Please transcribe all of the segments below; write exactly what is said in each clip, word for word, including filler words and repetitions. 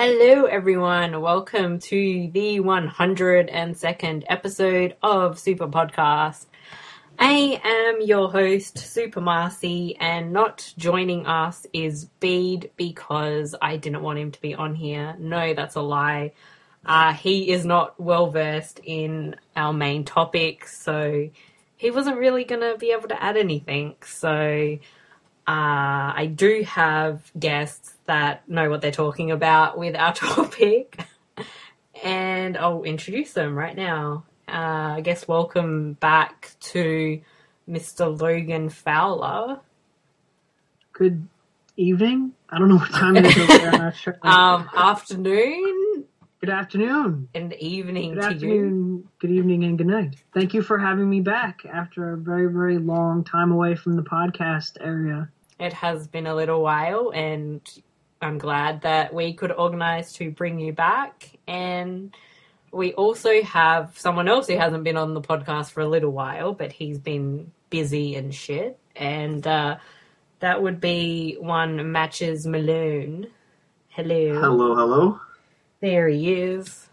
Hello everyone, welcome to the one hundred second episode of Super Podcast. I am your host, Super Marcy, and not joining us is Bede because I didn't want him to be on here. No, that's a lie. Uh, he is not well versed in our main topic, so he wasn't really going to be able to add anything. So uh, I do have guests that know what they're talking about with our topic, and I'll introduce them right now. Uh, I guess welcome back to Mister Logan Fowler. Good evening. I don't know what time it is over there. I'm not sure. Um, afternoon. Good afternoon. And evening Good to afternoon. you. Good evening and good night. Thank you for having me back after a very, very long time away from the podcast area. It has been a little while, and I'm glad that we could organise to bring you back. And we also have someone else who hasn't been on the podcast for a little while, but he's been busy and shit. And uh, that would be one Matches Malone. Hello. Hello, hello. There he is.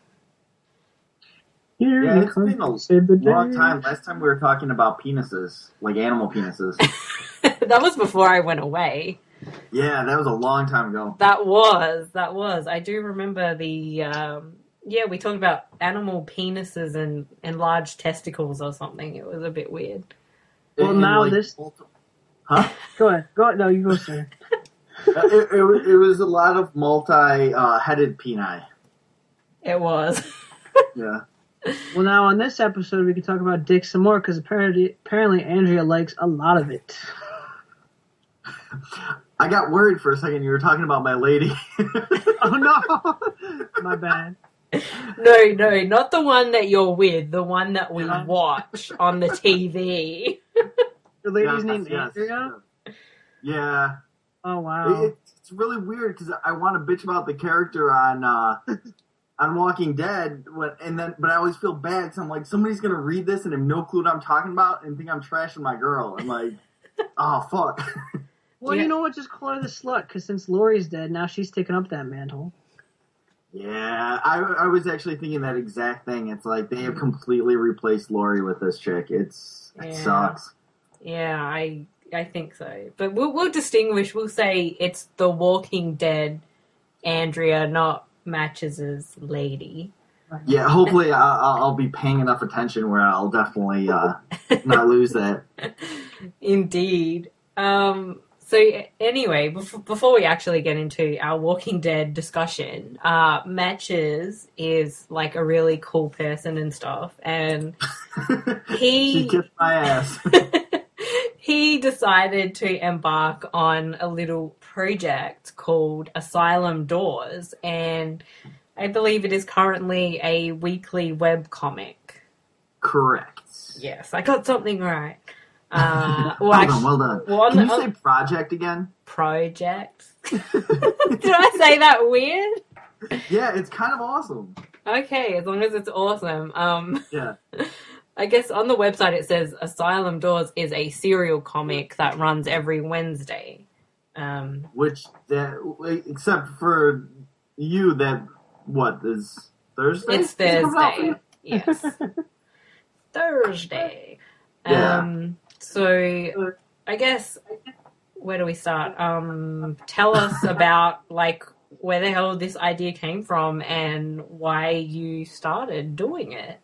Here Yeah, you it's come, been a save the long day. time. Last time we were talking about penises, like animal penises. That was before I went away. Yeah, that was a long time ago. That was, that was. I do remember the, um, yeah, we talked about animal penises and enlarged testicles or something. It was a bit weird. Well, And, now like, this- multi- Huh? Go ahead. Go ahead. No, you go, sir. Uh, it, it, was- it was a lot of multi-headed peni. It was. Yeah. Well, now on this episode, we can talk about dick some more because apparently, apparently Andrea likes a lot of it. I got worried for a second. You were talking about my lady. Oh, no. My bad. No, no, not the one that you're with, the one that we watch on the T V. Your lady's Yes, named yes, Andrea? yes. Yeah. Oh, wow. It, it's really weird because I want to bitch about the character on uh, on Walking Dead, when, and then but I always feel bad because I'm like, somebody's gonna read this and have no clue what I'm talking about and think I'm trashing my girl. I'm like, oh fuck. Well, Yeah. you know what? Just call her the slut, because since Lori's dead, now she's taken up that mantle. Yeah, I, I was actually thinking that exact thing. It's like they have completely replaced Lori with this chick. It's it Yeah. sucks. Yeah, I I think so. But we'll, we'll distinguish. We'll say it's the Walking Dead Andrea, not Matches' lady. Yeah, hopefully I'll, I'll be paying enough attention where I'll definitely uh, not lose that. Indeed. Um, so anyway, bef- before we actually get into our Walking Dead discussion, uh, Matches is like a really cool person and stuff, and he She kissed my ass. he decided to embark on a little project called Asylum Doors, and I believe it is currently a weekly webcomic. Correct. Yes, I got something right. Uh, well, well actu- done, well done. well, on Can the- you on- say project again? project. Did I say that weird? Yeah, it's kind of awesome. Okay, as long as it's awesome. Um, Yeah. I guess on the website it says Asylum Doors is a serial comic that runs every Wednesday. Um, Which, that, except for you, that, what, is Thursday? it's Is it coming out for Thursday. you? Yes. Thursday. Yeah. Um, so I guess, where do we start? Um, tell us about, like, where the hell this idea came from and why you started doing it.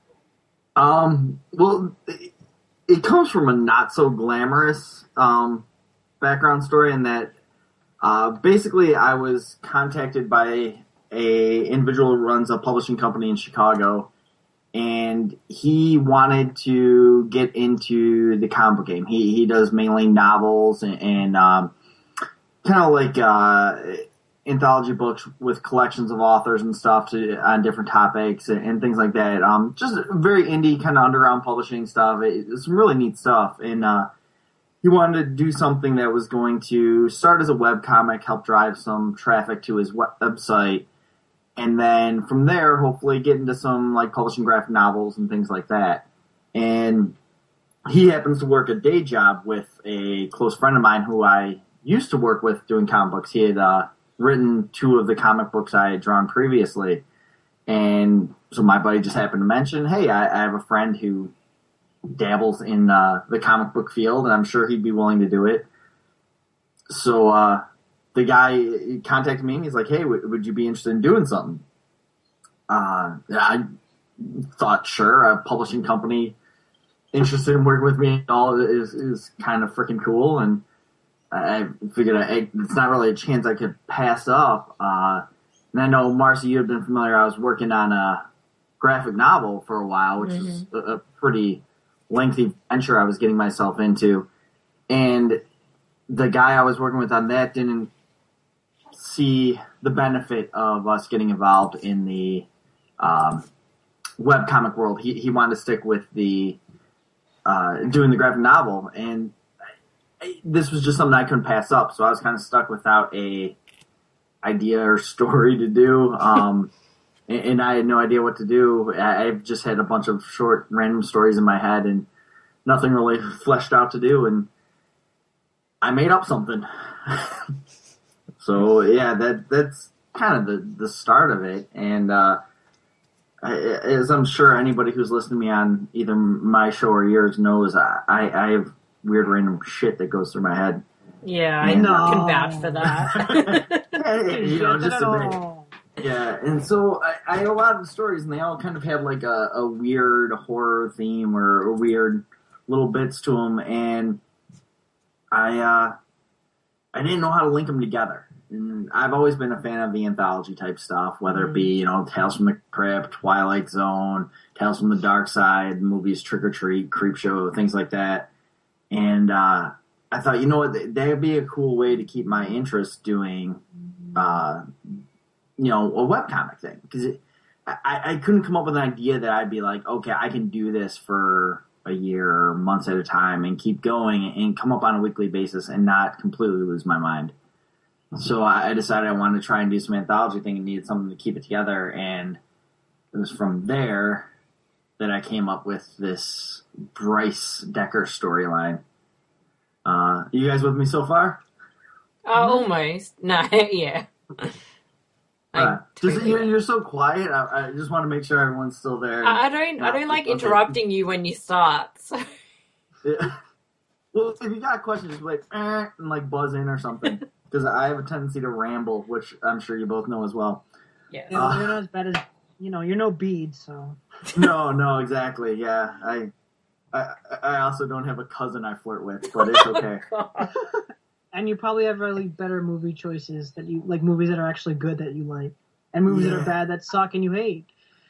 Um, well, it, it comes from a not so glamorous um, background story in that uh, basically I was contacted by a individual who runs a publishing company in Chicago, and he wanted to get into the comic book game. He he does mainly novels and, and um, kind of like uh, anthology books with collections of authors and stuff to, on different topics and, and things like that. Um, just very indie kind of underground publishing stuff. It, it's some really neat stuff. And uh, he wanted to do something that was going to start as a webcomic, help drive some traffic to his website, and then from there, hopefully get into some like publishing graphic novels and things like that. And he happens to work a day job with a close friend of mine who I used to work with doing comic books. He had uh, written two of the comic books I had drawn previously. And so my buddy just happened to mention, hey, I, I have a friend who dabbles in uh, the comic book field, and I'm sure he'd be willing to do it. So uh, the guy contacted me, and he's like, hey, w- would you be interested in doing something? Uh, I thought, sure, a publishing company interested in working with me at all is, is kind of freaking cool, and I figured I, it's not really a chance I could pass up. Uh, and I know, Marcy, you had been familiar. I was working on a graphic novel for a while, which mm-hmm. is a, a pretty lengthy venture I was getting myself into. And the guy I was working with on that didn't see the benefit of us getting involved in the um, webcomic world. He, he wanted to stick with the uh, doing the graphic novel, and I, this was just something I couldn't pass up. So I was kind of stuck without a idea or story to do, um, and, and I had no idea what to do. I, I've just had a bunch of short, random stories in my head, and nothing really fleshed out to do. And I made up something. So yeah, that that's kind of the, the start of it. And uh, I, as I'm sure anybody who's listening to me on either my show or yours knows, I, I have weird random shit that goes through my head. Yeah, I know. Can vouch for that. Yeah, you know, just a bit. Yeah, and so I, I have a lot of stories, and they all kind of have like a, a weird horror theme or, or weird little bits to them, and I uh, I didn't know how to link them together. And I've always been a fan of the anthology type stuff, whether it be, you know, Tales from the Crypt, Twilight Zone, Tales from the Dark Side, movies Trick or Treat, Creepshow, things like that. And uh, I thought, you know what, that would be a cool way to keep my interest doing, uh, you know, a webcomic thing. Because I, I couldn't come up with an idea that I'd be like, okay, I can do this for a year or months at a time and keep going and come up on a weekly basis and not completely lose my mind. So I decided I wanted to try and do some anthology thing and needed something to keep it together. And it was from there that I came up with this Bryce Decker storyline. Uh, you guys with me so far? Uh, almost. No, yeah. Uh, just, you're, you're so quiet. I, I just want to make sure everyone's still there. I don't. I don't like interrupting you when you start. So. Yeah. Well, if you got questions, just like eh, and like buzz in or something, because I have a tendency to ramble, which I'm sure you both know as well. Yeah. Yeah, uh, you're not as bad as you know. You're no Bede, so. No, no, exactly. Yeah, I, I, I also don't have a cousin I flirt with, but it's okay. Oh, and you probably have really better movie choices that you like, movies that are actually good that you like, and movies yeah. that are bad that suck and you hate.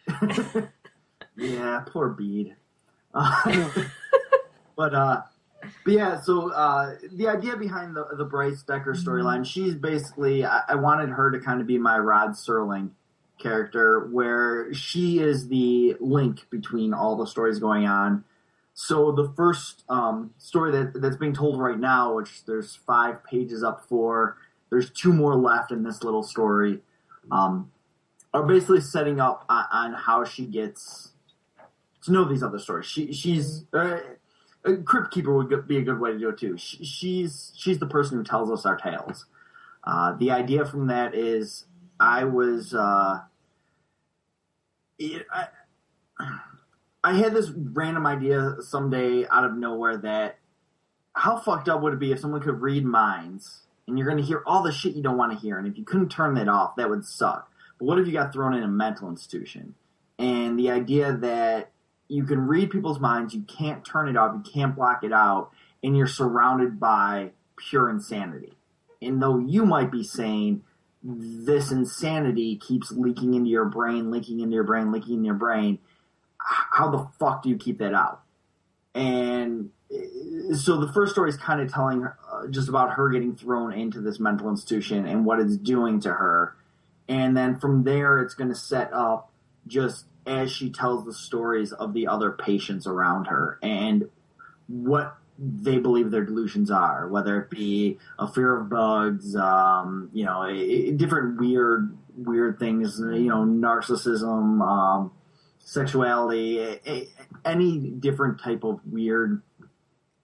Yeah, poor Bede. Uh, but uh, but yeah, so uh, the idea behind the the Bryce Decker storyline, she's basically I, I wanted her to kind of be my Rod Serling character, where she is the link between all the stories going on. So the first um, story that that's being told right now, which there's five pages up for, there's two more left in this little story, um, are basically setting up on, on how she gets to know these other stories. She she's uh, a Crypt Keeper would be a good way to do it too. She, she's she's the person who tells us our tales. Uh, the idea from that is I was uh, it, I. I had this random idea someday out of nowhere that how fucked up would it be if someone could read minds and you're going to hear all the shit you don't want to hear, and if you couldn't turn that off, that would suck. But what if you got thrown in a mental institution? And the idea that you can read people's minds, you can't turn it off, you can't block it out, and you're surrounded by pure insanity. And though you might be saying this insanity keeps leaking into your brain, leaking into your brain, leaking into your brain, how the fuck do you keep that out? And so the first story is kind of telling her, uh, just about her getting thrown into this mental institution and what it's doing to her. And then from there, it's going to set up just as she tells the stories of the other patients around her and what they believe their delusions are, whether it be a fear of bugs, um, you know, a, a different weird, weird things, you know, narcissism, um, sexuality, a, a, any different type of weird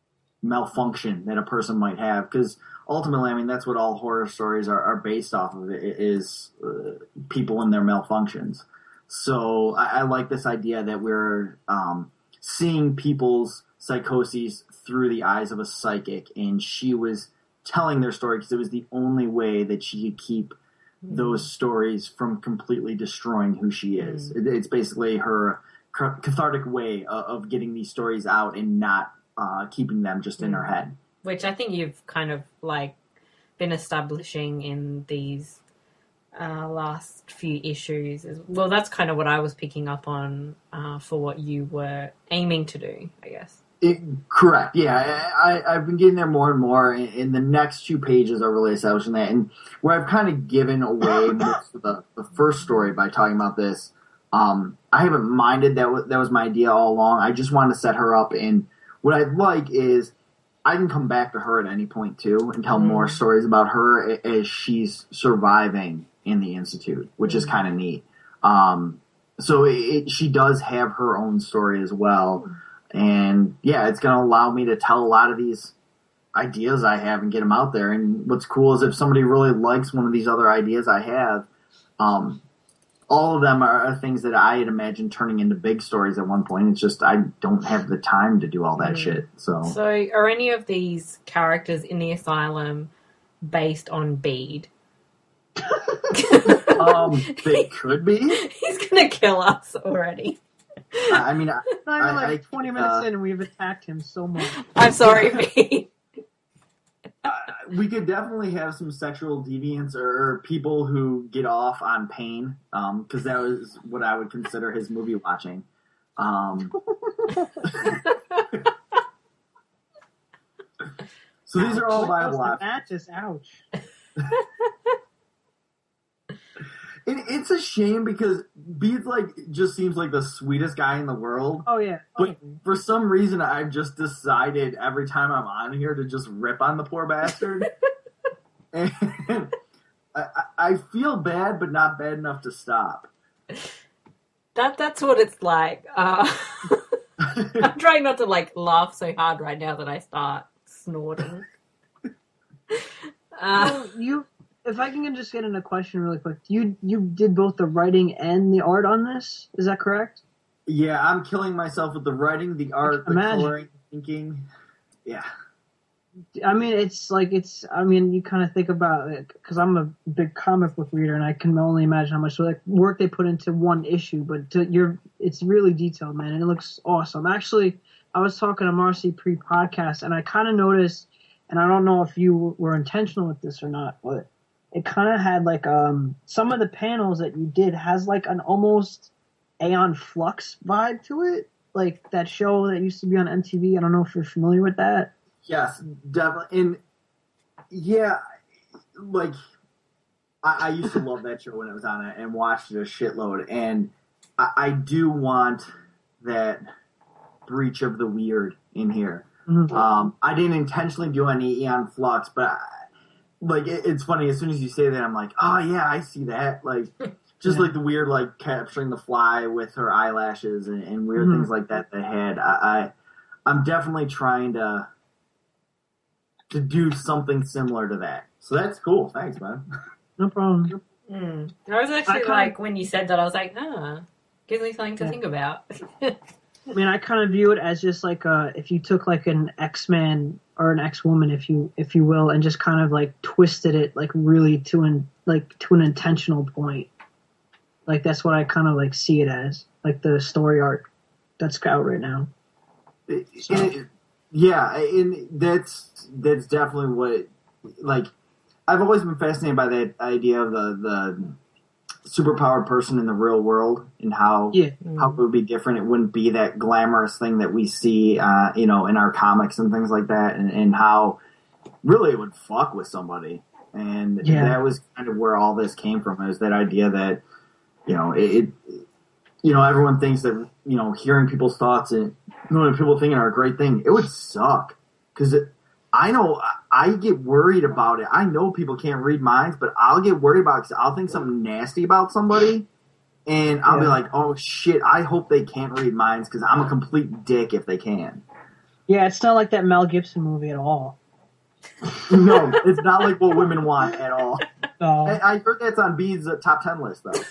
malfunction that a person might have, because ultimately, I mean, that's what all horror stories are, are based off of, is uh, people and their malfunctions. So I, I like this idea that we're um, seeing people's psychoses through the eyes of a psychic, and she was telling their story because it was the only way that she could keep mm. those stories from completely destroying who she is. Mm. It, it's basically her cathartic way of, of getting these stories out and not uh, keeping them just mm. in her head. Which I think you've kind of, like, been establishing in these uh, last few issues. Well, that's kind of what I was picking up on uh, for what you were aiming to do, I guess. It, correct, yeah. I, I, I've been getting there more and more. In, in the next two pages are really establishing that. And where I've kind of given away most of the, the first story by talking about this, um, I haven't minded. That was, that was my idea all along. I just wanted to set her up. And what I'd like is I can come back to her at any point, too, and tell mm. more stories about her as she's surviving in the Institute, which mm. is kind of neat. Um, so it, it, she does have her own story as well. And, yeah, it's going to allow me to tell a lot of these ideas I have and get them out there. And what's cool is if somebody really likes one of these other ideas I have, um, all of them are, are things that I had imagined turning into big stories at one point. It's just I don't have the time to do all that mm. shit. So, so are any of these characters in the asylum based on Bede? um, they could be. He's going to kill us already. I mean, I, not even I, like twenty I, minutes uh, in, and we've attacked him so much. I'm sorry, Bede. uh, we could definitely have some sexual deviants or people who get off on pain, um, because that was what I would consider his movie watching. Um, so these are all viable options. Matches, ouch. It, it's a shame because Bede's like just seems like the sweetest guy in the world. Oh yeah. But for some reason, I've just decided every time I'm on here to just rip on the poor bastard. And I, I feel bad, but not bad enough to stop. That that's what it's like. Uh, I'm trying not to like laugh so hard right now that I start snorting. Uh, well, you. If I can just get in a question really quick, you you did both the writing and the art on this, is that correct? Yeah, I'm killing myself with the writing, the art, the Imagine. coloring, thinking. Yeah. I mean, it's like, it's, I mean, you kind of think about it, because I'm a big comic book reader, and I can only imagine how much like work they put into one issue, but to, you're, it's really detailed, man, and it looks awesome. Actually, I was talking to Marcy pre-podcast, and I kind of noticed, and I don't know if you were intentional with this or not, but it kind of had like um some of the panels that you did has like an almost Aeon Flux vibe to it, like that show that used to be on M T V. I don't know if you're familiar with that. Yes, definitely. And yeah, like I, I used to love that show when it was on it and watched it a shitload. And I, I do want that breach of the weird in here. Mm-hmm. Um, I didn't intentionally do any Aeon Flux, but. I, Like, it, it's funny, as soon as you say that, I'm like, oh, yeah, I see that. Like, just yeah. like the weird, like, capturing the fly with her eyelashes and, and weird mm-hmm. things like that they had. I, I, I'm definitely trying to to do something similar to that. So that's cool. Thanks, man. No problem. Mm. I was actually, I like, when you said that, I was like, ah, gives me something to yeah. think about. I mean, I kind of view it as just like uh, if you took like an X-Man or an X-Woman, if you if you will, and just kind of like twisted it like really to an like to an intentional point. Like that's what I kind of like see it as, like the story arc that's out right now. So. It, yeah, and that's that's definitely what like I've always been fascinated by that idea of the the. superpowered person in the real world and how yeah. how it would be different. It wouldn't be that glamorous thing that we see, uh, you know, in our comics and things like that, and, and how really it would fuck with somebody. And yeah. that was kind of where all this came from, is that idea that, you know, it, it you know, everyone thinks that, you know, hearing people's thoughts and knowing people thinking are a great thing. It would suck because I know I get worried about it. I know people can't read minds, but I'll get worried about it because I'll think something nasty about somebody, and I'll yeah. be like, oh, shit, I hope they can't read minds because I'm a complete dick if they can. Yeah, it's not like that Mel Gibson movie at all. No, it's not like what women want at all. Oh. I, I heard that's on Bede's uh, top ten list, though.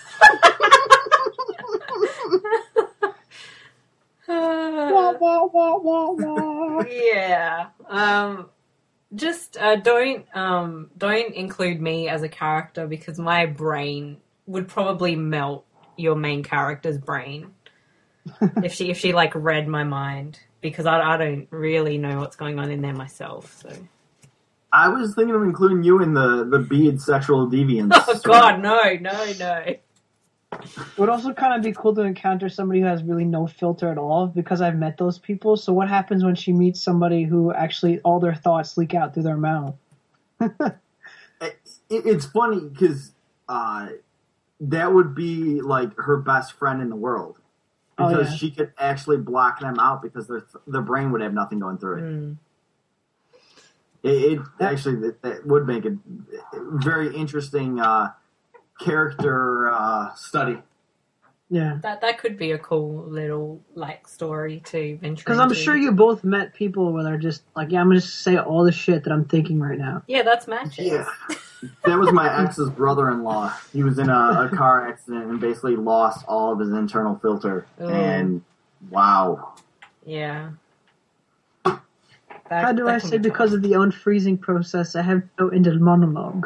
Wah, wah, wah, wah, wah. Yeah. Um, just uh, don't um, don't include me as a character because my brain would probably melt your main character's brain if she if she like read my mind because I, I don't really know what's going on in there myself. So. I was thinking of including you in the the Bede sexual deviance. Oh God, no, no, no. It would also kind of be cool to encounter somebody who has really no filter at all because I've met those people. So what happens when she meets somebody who actually all their thoughts leak out through their mouth? it, it's funny because uh, that would be like her best friend in the world because Oh, yeah. she could actually block them out because their their brain would have nothing going through it. Mm. It, it actually that, that would make a very interesting uh, character uh, study. Yeah. That that could be a cool little like story to venture Because I'm into. sure you both met people where they're just like, yeah, I'm going to say all the shit that I'm thinking right now. Yeah, that's matches. Yeah, that was my ex's brother-in-law. He was in a, a car accident and basically lost all of his internal filter. Ooh. And wow. Yeah. That, How do that I can say be because of the unfreezing process, I have no inner monologue?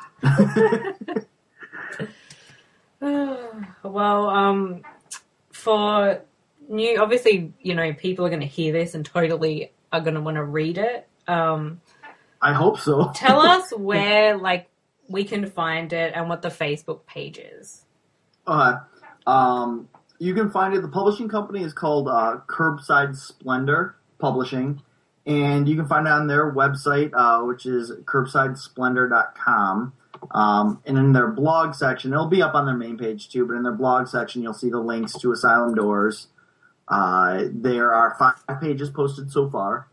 Well, um, for new, obviously, you know, people are going to hear this and totally are going to want to read it. Um, I hope so. tell us where, like, we can find it and what the Facebook page is. Uh, um, you can find it. The publishing company is called uh, Curbside Splendor Publishing, and you can find it on their website, uh, which is curbside splendor dot com. Um, and in their blog section, it'll be up on their main page too, but in their blog section, you'll see the links to Asylum Doors. Uh, there are five pages posted so far,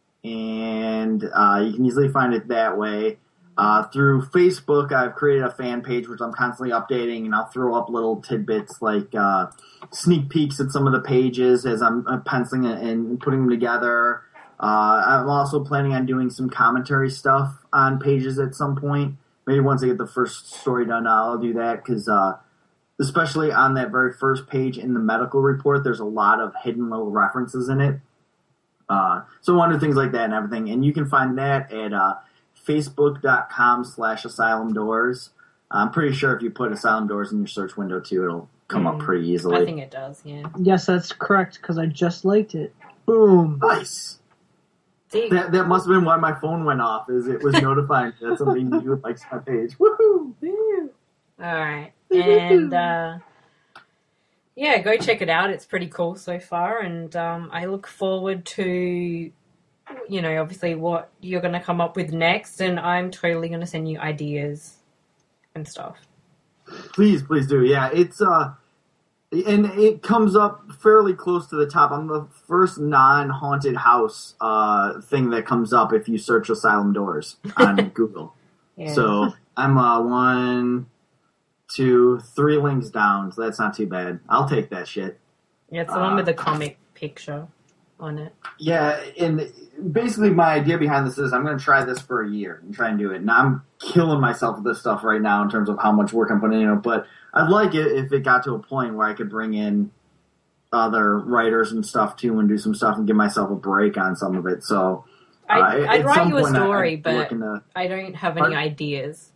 and uh, you can easily find it that way. Uh, through Facebook, I've created a fan page, which I'm constantly updating, and I'll throw up little tidbits like uh, sneak peeks at some of the pages as I'm uh, penciling it and putting them together. Uh, I'm also planning on doing some commentary stuff on pages at some point. Maybe once I get the first story done, I'll do that because, uh, especially on that very first page in the medical report, there's a lot of hidden little references in it. Uh, so I want to do things like that and everything. And you can find that at uh, facebook.com slash asylum doors. I'm pretty sure if you put Asylum Doors in your search window too, it'll come Mm, up pretty easily. I think it does, yeah. Yes, that's correct, because I just liked it. Boom. Nice. See, That that must have been why my phone went off, is it was notifying me that somebody new likes my page. Woohoo! all right. And, uh, yeah, go check it out. It's pretty cool so far. And um, I look forward to, you know, obviously what you're going to come up with next. And I'm totally going to send you ideas and stuff. Please, please do. Yeah, it's uh, and it comes up fairly close to the top. I'm the first non-haunted house uh thing that comes up if you search Asylum Doors on Google. Yeah. So I'm uh one, two, three links down. So that's not too bad. I'll take that shit. Yeah, it's the one with the comic picture on it. Yeah, and basically my idea behind this is I'm going to try this for a year and try and do it. And I'm killing myself with this stuff right now in terms of how much work I'm putting in it. But I'd like it if it got to a point where I could bring in other writers and stuff too and do some stuff and give myself a break on some of it. So I, uh, I'd at write some you a point, I- story, I'd but work in the- I don't have any Pardon? ideas.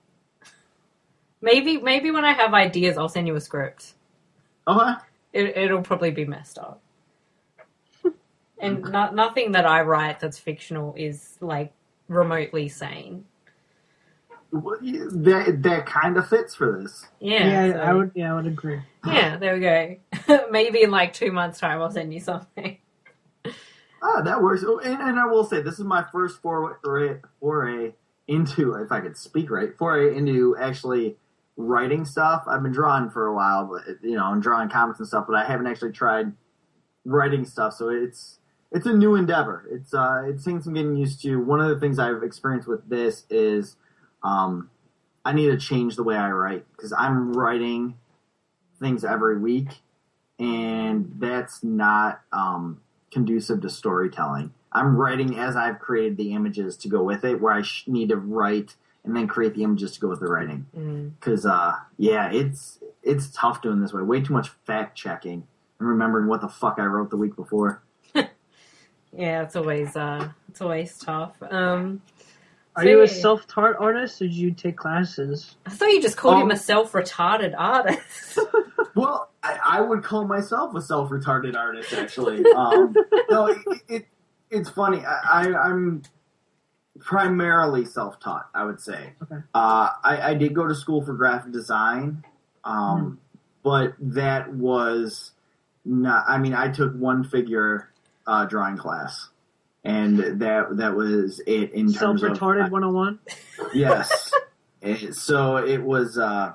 Maybe maybe when I have ideas, I'll send you a script. Okay. It, it'll probably be messed up. And no, nothing that I write that's fictional is, like, remotely sane. Well, yeah, That that kind of fits for this. Yeah, Yeah, so- I would. Yeah, I would agree. Yeah, there we go. Maybe in, like, two months' time I'll send you something. Ah, that works. Oh, And, and I will say, this is my first foray, foray into, if I could speak right, foray into actually writing stuff. I've been drawing for a while, but you know, and drawing comics and stuff, but I haven't actually tried writing stuff. So it's it's a new endeavor. It's uh, it's things I'm getting used to. One of the things I've experienced with this is um, I need to change the way I write because I'm writing things every week, and that's not um, conducive to storytelling. I'm writing as I've created the images to go with it, where I sh- need to write and then create the images to go with the writing. Because, mm. uh, yeah, it's it's tough doing this way. Way too much fact checking and remembering what the fuck I wrote the week before. Yeah, it's always uh, it's always tough. Um, Are so you a yeah. self-taught artist, or did you take classes? I thought you just called um, him a self-retarded artist. Well, I, I would call myself a self-retarded artist, actually. Um, no, it, it it's funny. I, I, I'm primarily self-taught, I would say. Okay. Uh, I, I did go to school for graphic design, um, mm. but that was not. I mean, I took one figure uh, drawing class. And that that was it in terms of... Self-retarded one oh one? Yes. it, so it was... Uh,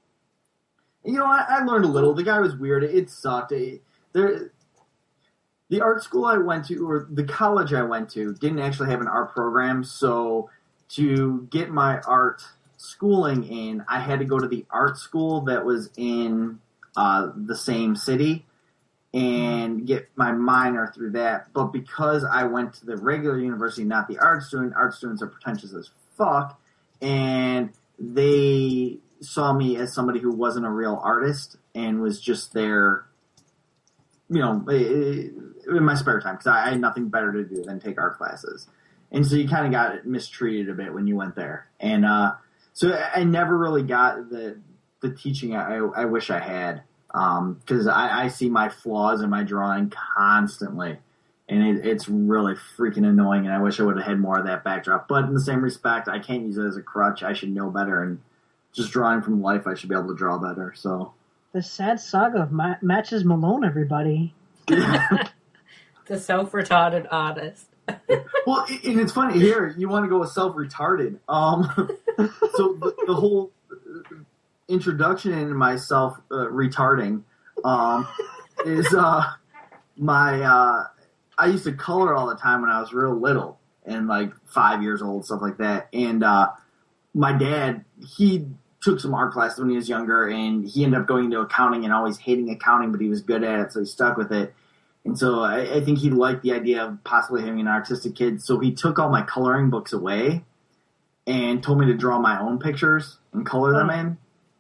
you know, I, I learned a little. The guy was weird. It sucked. It, there, the art school I went to, or the college I went to, didn't actually have an art program. So to get my art schooling in, I had to go to the art school that was in uh, the same city and get my minor through that. But because I went to the regular university, not the art student, art students are pretentious as fuck, and they saw me as somebody who wasn't a real artist and was just there, you know, in my spare time, because I had nothing better to do than take art classes. And so you kind of got mistreated a bit when you went there. And uh, so I never really got the the teaching I, I wish I had. Because um, I, I see my flaws in my drawing constantly, and it, it's really freaking annoying, and I wish I would have had more of that backdrop. But in the same respect, I can't use it as a crutch. I should know better, and just drawing from life, I should be able to draw better. So the sad saga of Ma- Matches Malone, everybody. Yeah. The self-retarded artist. Well, and it's funny, here, you want to go with self-retarded. Um, so the, the whole... introduction into myself uh, retarding um, is uh, my uh, I used to color all the time when I was real little and like five years old, stuff like that. And uh, my dad, he took some art classes when he was younger, and he ended up going into accounting and always hating accounting, but he was good at it, so he stuck with it. And so I, I think he liked the idea of possibly having an artistic kid, so he took all my coloring books away and told me to draw my own pictures and color them in.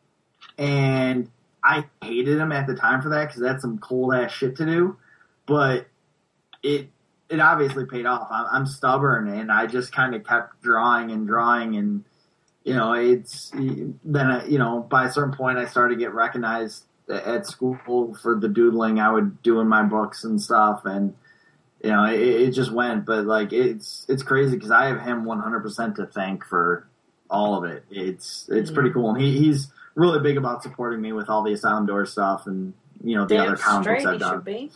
And I hated him at the time for that, because that's some cold-ass shit to do. But it it obviously paid off. I'm, I'm stubborn, and I just kind of kept drawing and drawing. And, you know, it's then, I, you know, by a certain point, I started to get recognized at school for the doodling I would do in my books and stuff. And, you know, it, it just went. But, like, it's it's crazy, because I have him one hundred percent to thank for all of it. It's, it's pretty cool. And he, he's... really big about supporting me with all the Asylum Doors stuff and, you know, the Damn other comic books I've done. Should be.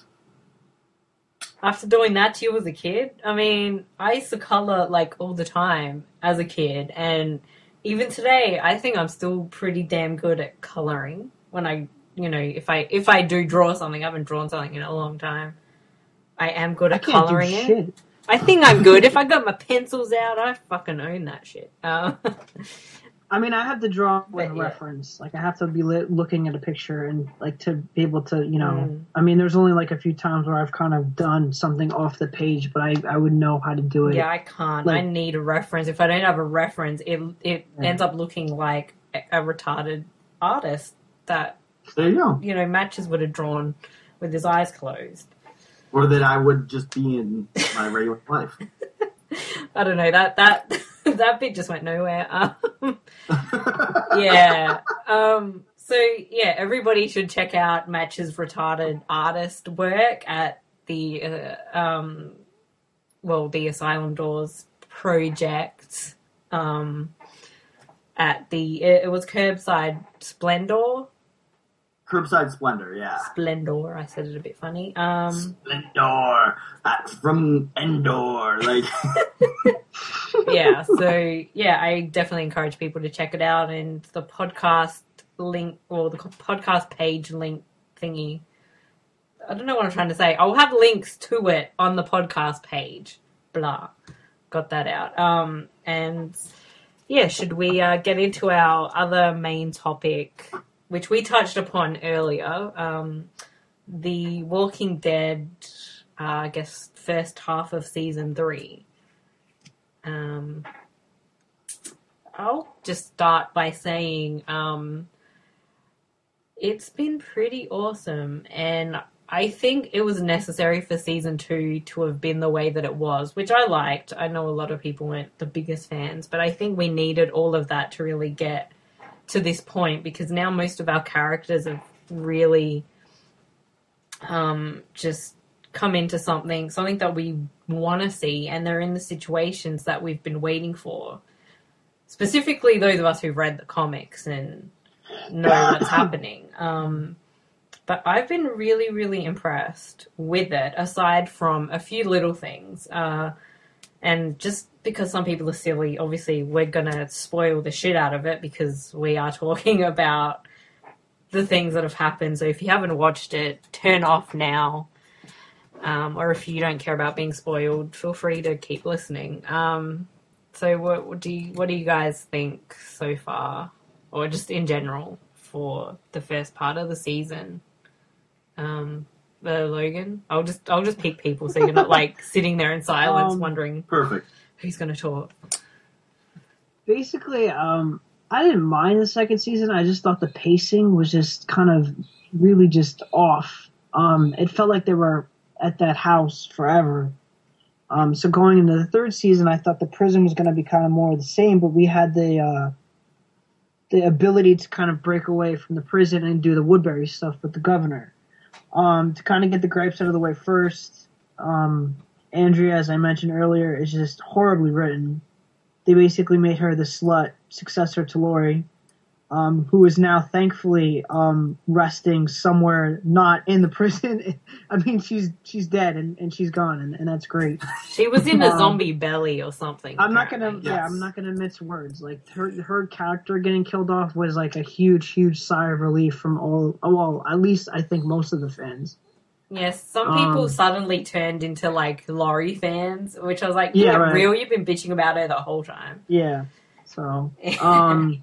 After doing that to you as a kid, I mean, I used to color like all the time as a kid, and even today, I think I'm still pretty damn good at coloring. When I, you know, if I if I do draw something, I haven't drawn something in a long time. I am good at I can't coloring do it. shit. I think I'm good. If I got my pencils out, I fucking own that shit. Uh, I mean, I have to draw with But, a yeah. reference. Like, I have to be li- looking at a picture and, like, to be able to, you know... Mm. I mean, there's only, like, a few times where I've kind of done something off the page, but I, I would know how to do it. yeah, I can't. Like- I need a reference. If I don't have a reference, it it Yeah. ends up looking like a, a retarded artist that, There you go. you know, Matches would have drawn with his eyes closed. Or that I would just be in my regular life. I don't know, that that that bit just went nowhere. Um, yeah. Um, so, yeah, everybody should check out Match's retarded artist work at the, uh, um, well, the Asylum Doors project um, at the, it, it was Curbside Splendor. Curbside Splendor, yeah. Splendor, I said it a bit funny. Um, Splendor, uh, from Endor, like... yeah, so, yeah, I definitely encourage people to check it out, and the podcast link, or the podcast page link thingy, I don't know what I'm trying to say. I'll have links to it on the podcast page. Blah. Got that out. Um, and, yeah, should we uh, get into our other main topic, which we touched upon earlier, um, the Walking Dead uh, I guess, first half of season three. Um, I'll just start by saying um, it's been pretty awesome, and I think it was necessary for season two to have been the way that it was, which I liked. I know a lot of people weren't the biggest fans, but I think we needed all of that to really get to this point, because now most of our characters have really um, just come into something, something that we want to see, and they're in the situations that we've been waiting for. Specifically, those of us who've read the comics and know what's happening. Um, but I've been really, really impressed with it, aside from a few little things. Uh, and just because some people are silly, obviously we're going to spoil the shit out of it because we are talking about the things that have happened. So if you haven't watched it, turn off now. Um, or if you don't care about being spoiled, feel free to keep listening. Um, so what, what do you, what do you guys think so far? Or just in general for the first part of the season? Um, the Logan? I'll just I'll just pick people so you're not like sitting there in silence Um, wondering Perfect. who's going to talk. Basically, um, I didn't mind the second season. I just thought the pacing was just kind of really just off. Um, it felt like they were at that house forever. Um, so going into the third season, I thought the prison was going to be kind of more of the same, but we had the uh, the ability to kind of break away from the prison and do the Woodbury stuff with the governor. Um, to kind of get the gripes out of the way first, um, Andrea, as I mentioned earlier, is just horribly written. They basically made her the slut successor to Lori, um, who is now thankfully um, resting somewhere not in the prison. I mean, she's she's dead and, and she's gone, and, and that's great. She was in a Um, zombie belly or something. I'm not gonna, apparently. yeah, Yes. I'm not gonna mince words. Like her, her character getting killed off was like a huge, huge sigh of relief from all. Oh, well, at least I think most of the fans. Yes, some people Um, suddenly turned into like Laurie fans, which I was like, yeah, Yeah, right. real? You've been bitching about her the whole time. Yeah. So, um,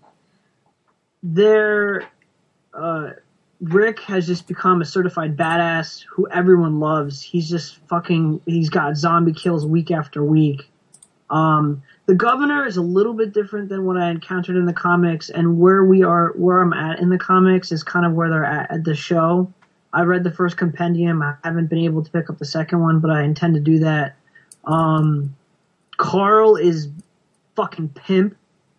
there, uh, Rick has just become a certified badass who everyone loves. He's just fucking. He's got zombie kills week after week. Um, the governor is a little bit different than what I encountered in the comics, and where we are, where I'm at in the comics is kind of where they're at at the show. I read the first compendium. I haven't been able to pick up the second one, but I intend to do that. Um, Carl is fucking pimp.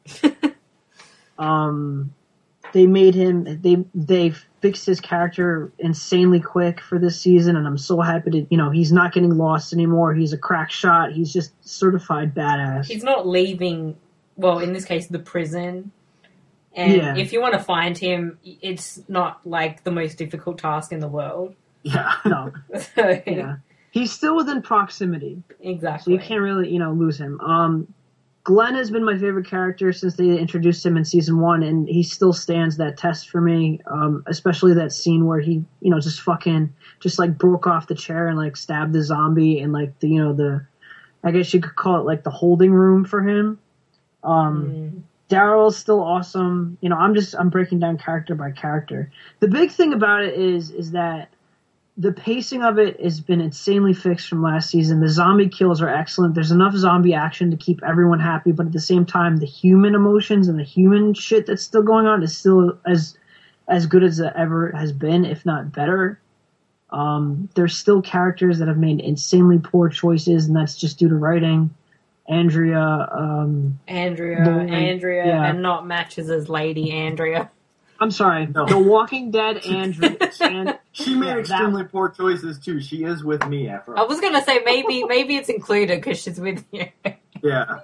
um, they made him. They they fixed his character insanely quick for this season, and I'm so happy to. You know, he's not getting lost anymore. He's a crack shot. He's just certified badass. He's not leaving, well, in this case, the prison. And Yeah. if you want to find him, it's not like the most difficult task in the world. Yeah. No, So, yeah, he's still within proximity. So exactly. you can't really, you know, lose him. Um, Glenn has been my favorite character since they introduced him in season one, and he still stands that test for me. Um, especially that scene where he, you know, just fucking, just like broke off the chair and like stabbed the zombie, and like the, you know, the, I guess you could call it like the holding room for him. Um, Mm. Daryl's still awesome. You know, I'm just, I'm breaking down character by character. The big thing about it is, is that the pacing of it has been insanely fixed from last season. The zombie kills are excellent. There's enough zombie action to keep everyone happy, but at the same time, the human emotions and the human shit that's still going on is still as as good as it ever has been, if not better. Um, there's still characters that have made insanely poor choices, and that's just due to writing. Andrea, um, Andrea, Lori, Andrea, yeah. and not matches as Lady Andrea. I'm sorry, No. The Walking Dead Andrea. and, She made Yeah, that extremely poor choices too. She is with me after I all. was going to say maybe maybe it's included because she's with you. Yeah.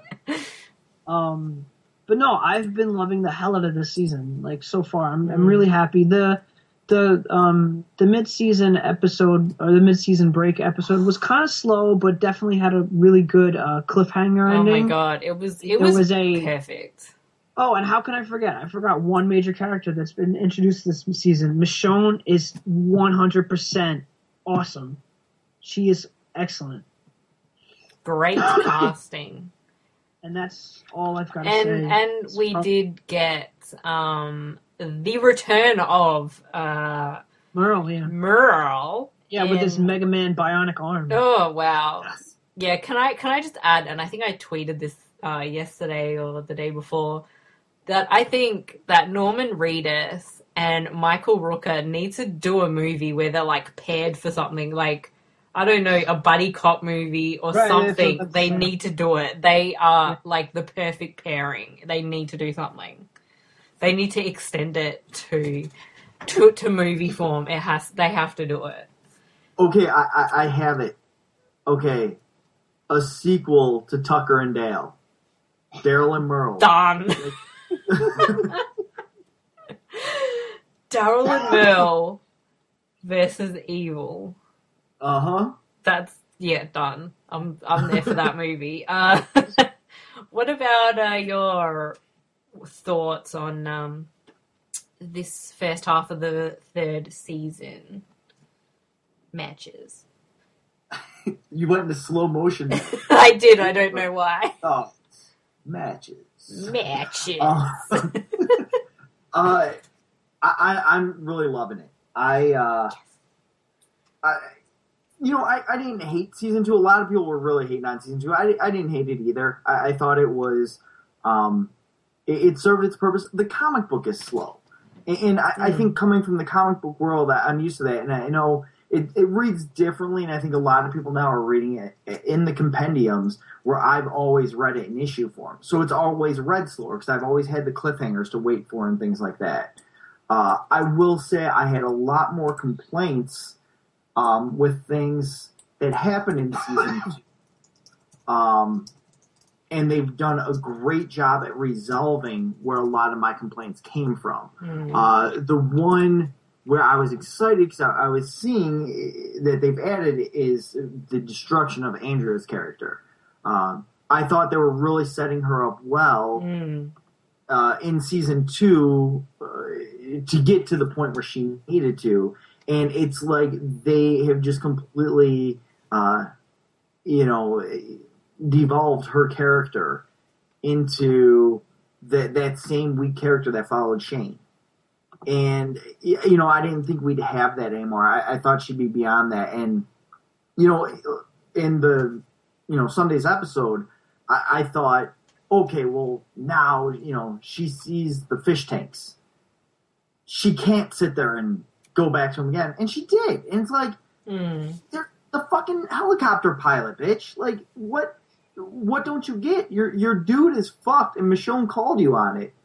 Um, but no, I've been loving the hell out of this season. Like so far, I'm I'm Mm. really happy. The the um the mid season episode or the mid season break episode was kind of slow, but definitely had a really good uh, cliffhanger Oh ending. my god, it was it, It was, was a- perfect. Oh, and how can I forget? I forgot one major character that's been introduced this season. Michonne is one hundred percent awesome. She is excellent, Great casting. and that's all I've got to And say. and we did get um the return of uh Merle, yeah. Merle Yeah, with this And- Mega Man bionic arm. Oh wow. Yes. Yeah, can I can I just add, and I think I tweeted this uh, yesterday or the day before, that I think that Norman Reedus and Michael Rooker need to do a movie where they're like paired for something, like I don't know, a buddy cop movie or Right, something. that's- They that's- need to do it. They are Yeah. like the perfect pairing. They need to do something. They need to extend it to to to movie form. It has. They have to do it. Okay, I, I, I have it. Okay, a sequel to Tucker and Dale. Daryl and Merle. Done. Daryl and Merle versus Evil. Uh huh. That's yeah, done. I'm I'm there for that movie. Uh, what about uh, your thoughts on um, this first half of the third season matches? You went into slow motion. I did. I don't know why. Oh, matches. Matches. Uh, uh, I, I, I'm really loving it. I, uh, I, you know, I, I didn't hate season two. A lot of people were really hating on season two. I, I didn't hate it either. I, I thought it was, um, it, it served its purpose. The comic book is slow. And, and I, I think coming from the comic book world, I, I'm used to that. And I know it, it reads differently, and I think a lot of people now are reading it in the compendiums where I've always read it in issue form. So it's always read slower because I've always had the cliffhangers to wait for and things like that. Uh, I will say I had a lot more complaints um, with things that happened in season two. Um, and they've done a great job at resolving where a lot of my complaints came from. Mm. Uh, the one where I was excited because I, I was seeing that they've added is the destruction of Andrea's character. Um, I thought they were really setting her up well Mm. uh, in season two uh, to get to the point where she needed to. And it's like they have just completely, uh, you know, devolved her character into that that same weak character that followed Shane. And, you know, I didn't think we'd have that anymore. I, I thought she'd be beyond that. And, you know, in the, you know, Sunday's episode, I, I thought, okay, well, now, you know, she sees the fish tanks. She can't sit there and go back to them again. And she did. And it's like, Mm. they're the fucking helicopter pilot, bitch. Like, what what don't you get? Your your dude is fucked, and Michonne called you on it.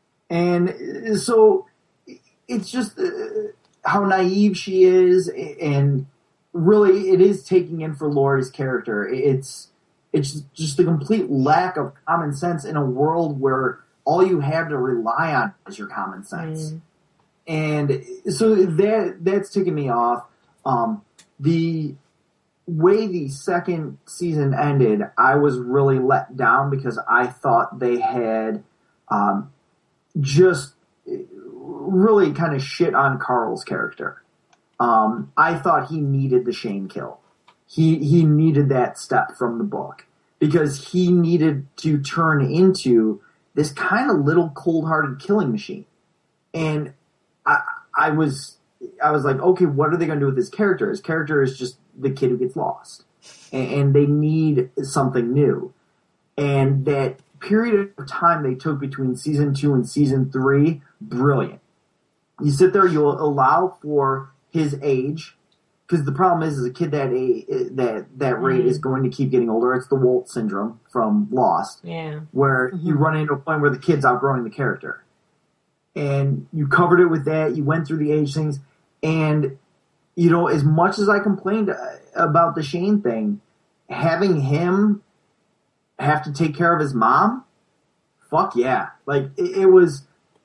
And so it's just uh, how naive she is, and really it is taking in for Laurie's character. It's it's just a complete lack of common sense in a world where all you have to rely on is your common sense. Mm. And so that that's taken me off. Um, the way the second season ended, I was really let down because I thought they had um, just really kind of shit on Carl's character. Um, I thought he needed the Shane kill. He he needed that step from the book because he needed to turn into this kind of little cold-hearted killing machine. And I I was I was like, okay, what are they going to do with his character? His character is just the kid who gets lost, and, and they need something new. And that period of time they took between season two and season three, brilliant. You sit there, you allow for his age, because the problem is, is a kid that age, that that rate Mm. is going to keep getting older. It's the Walt syndrome from Lost, Yeah. where Mhm. you run into a point where the kid's outgrowing the character. And you covered it with that. You went through the age things. And, you know, as much as I complained about the Shane thing, having him have to take care of his mom, fuck yeah. Like, it, it was,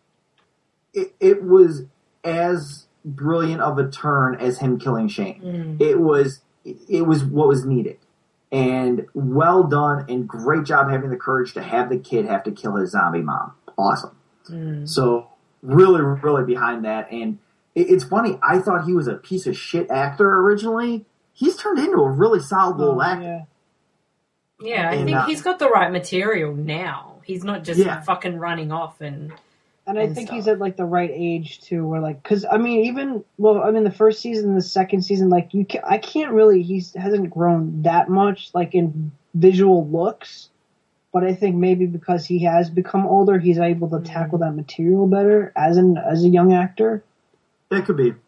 it, it was as brilliant of a turn as him killing Shane. Mm. It was, it was what was needed. And well done, and great job having the courage to have the kid have to kill his zombie mom. Awesome. Mm. So, really, really behind that. And it, it's funny, I thought he was a piece of shit actor originally. He's turned into a really solid little Oh, actor. yeah. Yeah, I And, think uh, he's got the right material now. He's not just Yeah. fucking running off and And I and think stuff. he's at like the right age too, where like, because I mean, even well, I mean, the first season, the second season, like you, can, I can't really. He hasn't grown that much, like in visual looks. But I think maybe because he has become older, he's able to tackle that material better as an as a young actor. That could be.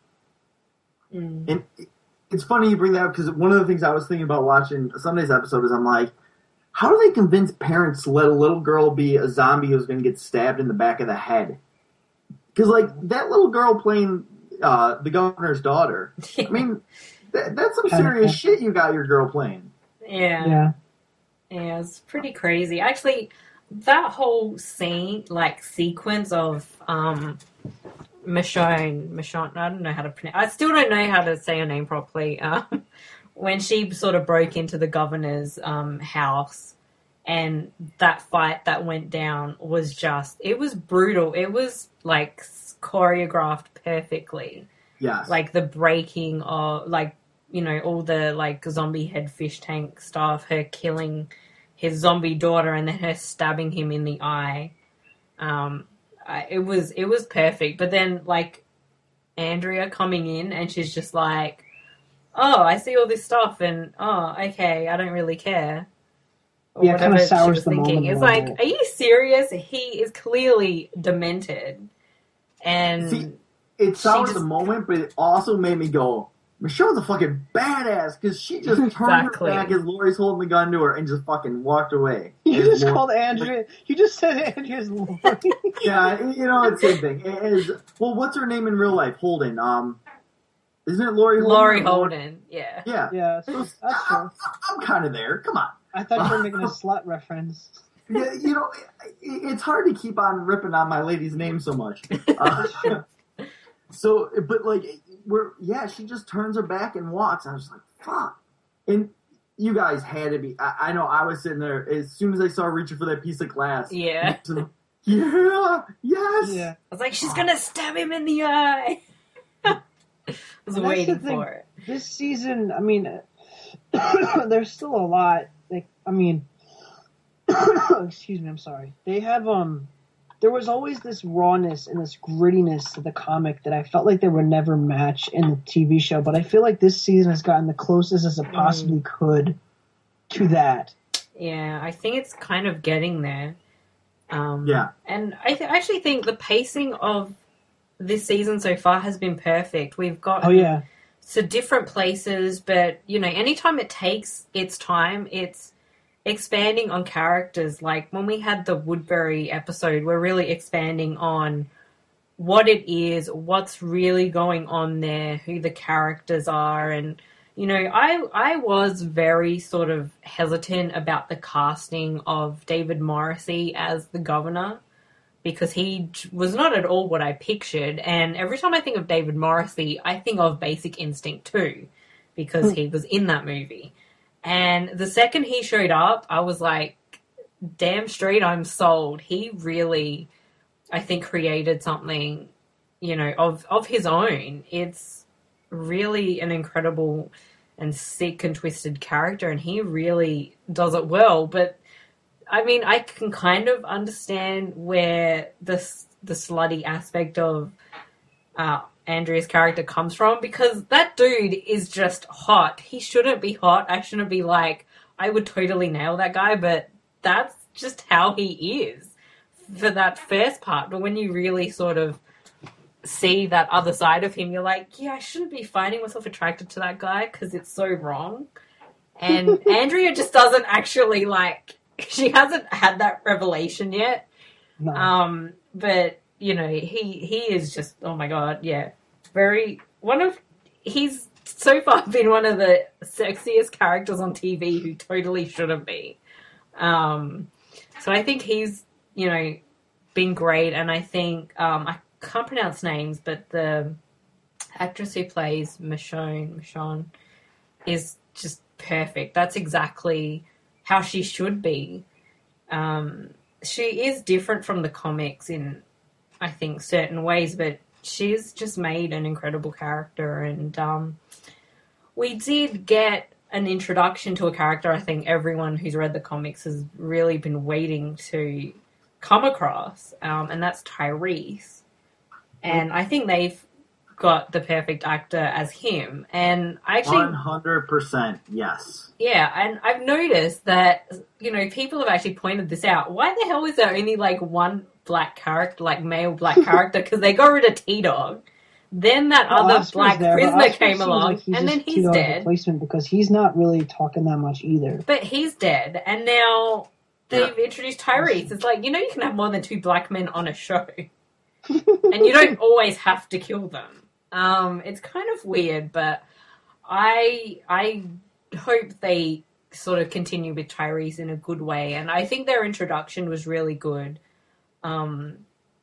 Mm. And it's funny you bring that up because one of the things I was thinking about watching Sunday's episode is I'm like, how do they convince parents to let a little girl be a zombie who's going to get stabbed in the back of the head? Because, like, that little girl playing uh, the governor's daughter, I mean, that, that's some serious shit you got your girl playing. Yeah. Yeah. Yeah, it's pretty crazy. Actually, that whole scene, like, sequence of um, Michonne, Michonne, I don't know how to pronounce, I still don't know how to say her name properly, um, when she sort of broke into the governor's um, house and that fight that went down was just, it was brutal. It was, like, choreographed perfectly. Yes. Like, the breaking of, like, you know, all the, like, zombie head fish tank stuff, her killing his zombie daughter and then her stabbing him in the eye. Um, I, it was it was perfect. But then, like, Andrea coming in and she's just like, oh, I see all this stuff and, oh, okay, I don't really care. Or Yeah, kind of whatever she sours was the thinking. moment. It's a little like, bit. are you serious? He is clearly demented. And See, it sounds just- the moment, but it also made me go, Michelle's a fucking badass because she just turned Exactly. her back as Lori's holding the gun to her and just fucking walked away. You As just Lori- called Andrea. You just said Andrea's Lori. Yeah, you know, it's the same thing. It is, well, what's her name in real life? Holden. Um, isn't it Lori Holden? Laurie or Lori- Holden, yeah. Yeah. Yeah, So that's I'm, true. I'm kind of there. Come on. I thought you were making a slut reference. Yeah, you know, it, it's hard to keep on ripping on my lady's name so much. Uh, so, but like, we're yeah, she just turns her back and walks. I was like, fuck. And you guys had to be. I, I know I was sitting there as soon as I saw her reaching for that piece of glass. Yeah. Yeah. Yes. Yeah. I was like, she's gonna stab him in the eye. I was And that's waiting the thing. for it. This season, I mean, there's still a lot. Like, I mean, excuse me, I'm sorry. They have um, there was always this rawness and this grittiness to the comic that I felt like they would never match in the T V show. But I feel like this season has gotten the closest as it possibly Mm. could to that. Yeah, I think it's kind of getting there. Um, Yeah. And I th- actually think the pacing of this season so far has been perfect. We've got Oh yeah, to different places, but, you know, anytime it takes its time, it's expanding on characters. Like when we had the Woodbury episode, we're really expanding on what it is, what's really going on there, who the characters are. And, you know, I I was very sort of hesitant about the casting of David Morrissey as the governor because he was not at all what I pictured. And every time I think of David Morrissey, I think of Basic Instinct too, because he was in that movie. And the second he showed up, I was like, damn straight, I'm sold. He really, I think, created something, you know, of, of his own. It's really an incredible and sick and twisted character, and he really does it well. But, I mean, I can kind of understand where the, the slutty aspect of uh, Andrea's character comes from, because that dude is just hot. He shouldn't be hot. I shouldn't be like, I would totally nail that guy, but that's just how he is for that first part. But when you really sort of see that other side of him, you're like, yeah, I shouldn't be finding myself attracted to that guy because it's so wrong. And Andrea just doesn't actually, like, she hasn't had that revelation yet. no. Um, but, you know, he he is just, oh my god, yeah. Very, one of, he's so far been one of the sexiest characters on T V who totally shouldn't be. Um, so I think he's, you know, been great, and I think, um, I can't pronounce names, but the actress who plays Michonne, Michonne is just perfect. That's exactly how she should be. Um, she is different from the comics in, I think, certain ways, but she's just made an incredible character. And um, we did get an introduction to a character I think everyone who's read the comics has really been waiting to come across, um, and that's Tyrese. And I think they've got the perfect actor as him. And I actually... one hundred percent, yes. Yeah, and I've noticed that, you know, people have actually pointed this out. Why the hell is there only, like, one black character, like, male black character? Because they got rid of T-Dog. Then that well, other Oscar's black there, prisoner came along, like and then he's T-Dog's dead. Replacement because he's not really talking that much either. But he's dead, and now they've yeah. introduced Tyrese. It's like, you know, you can have more than two black men on a show. And you don't always have to kill them. Um, it's kind of weird, but I I hope they sort of continue with Tyrese in a good way. And I think their introduction was really good. Um,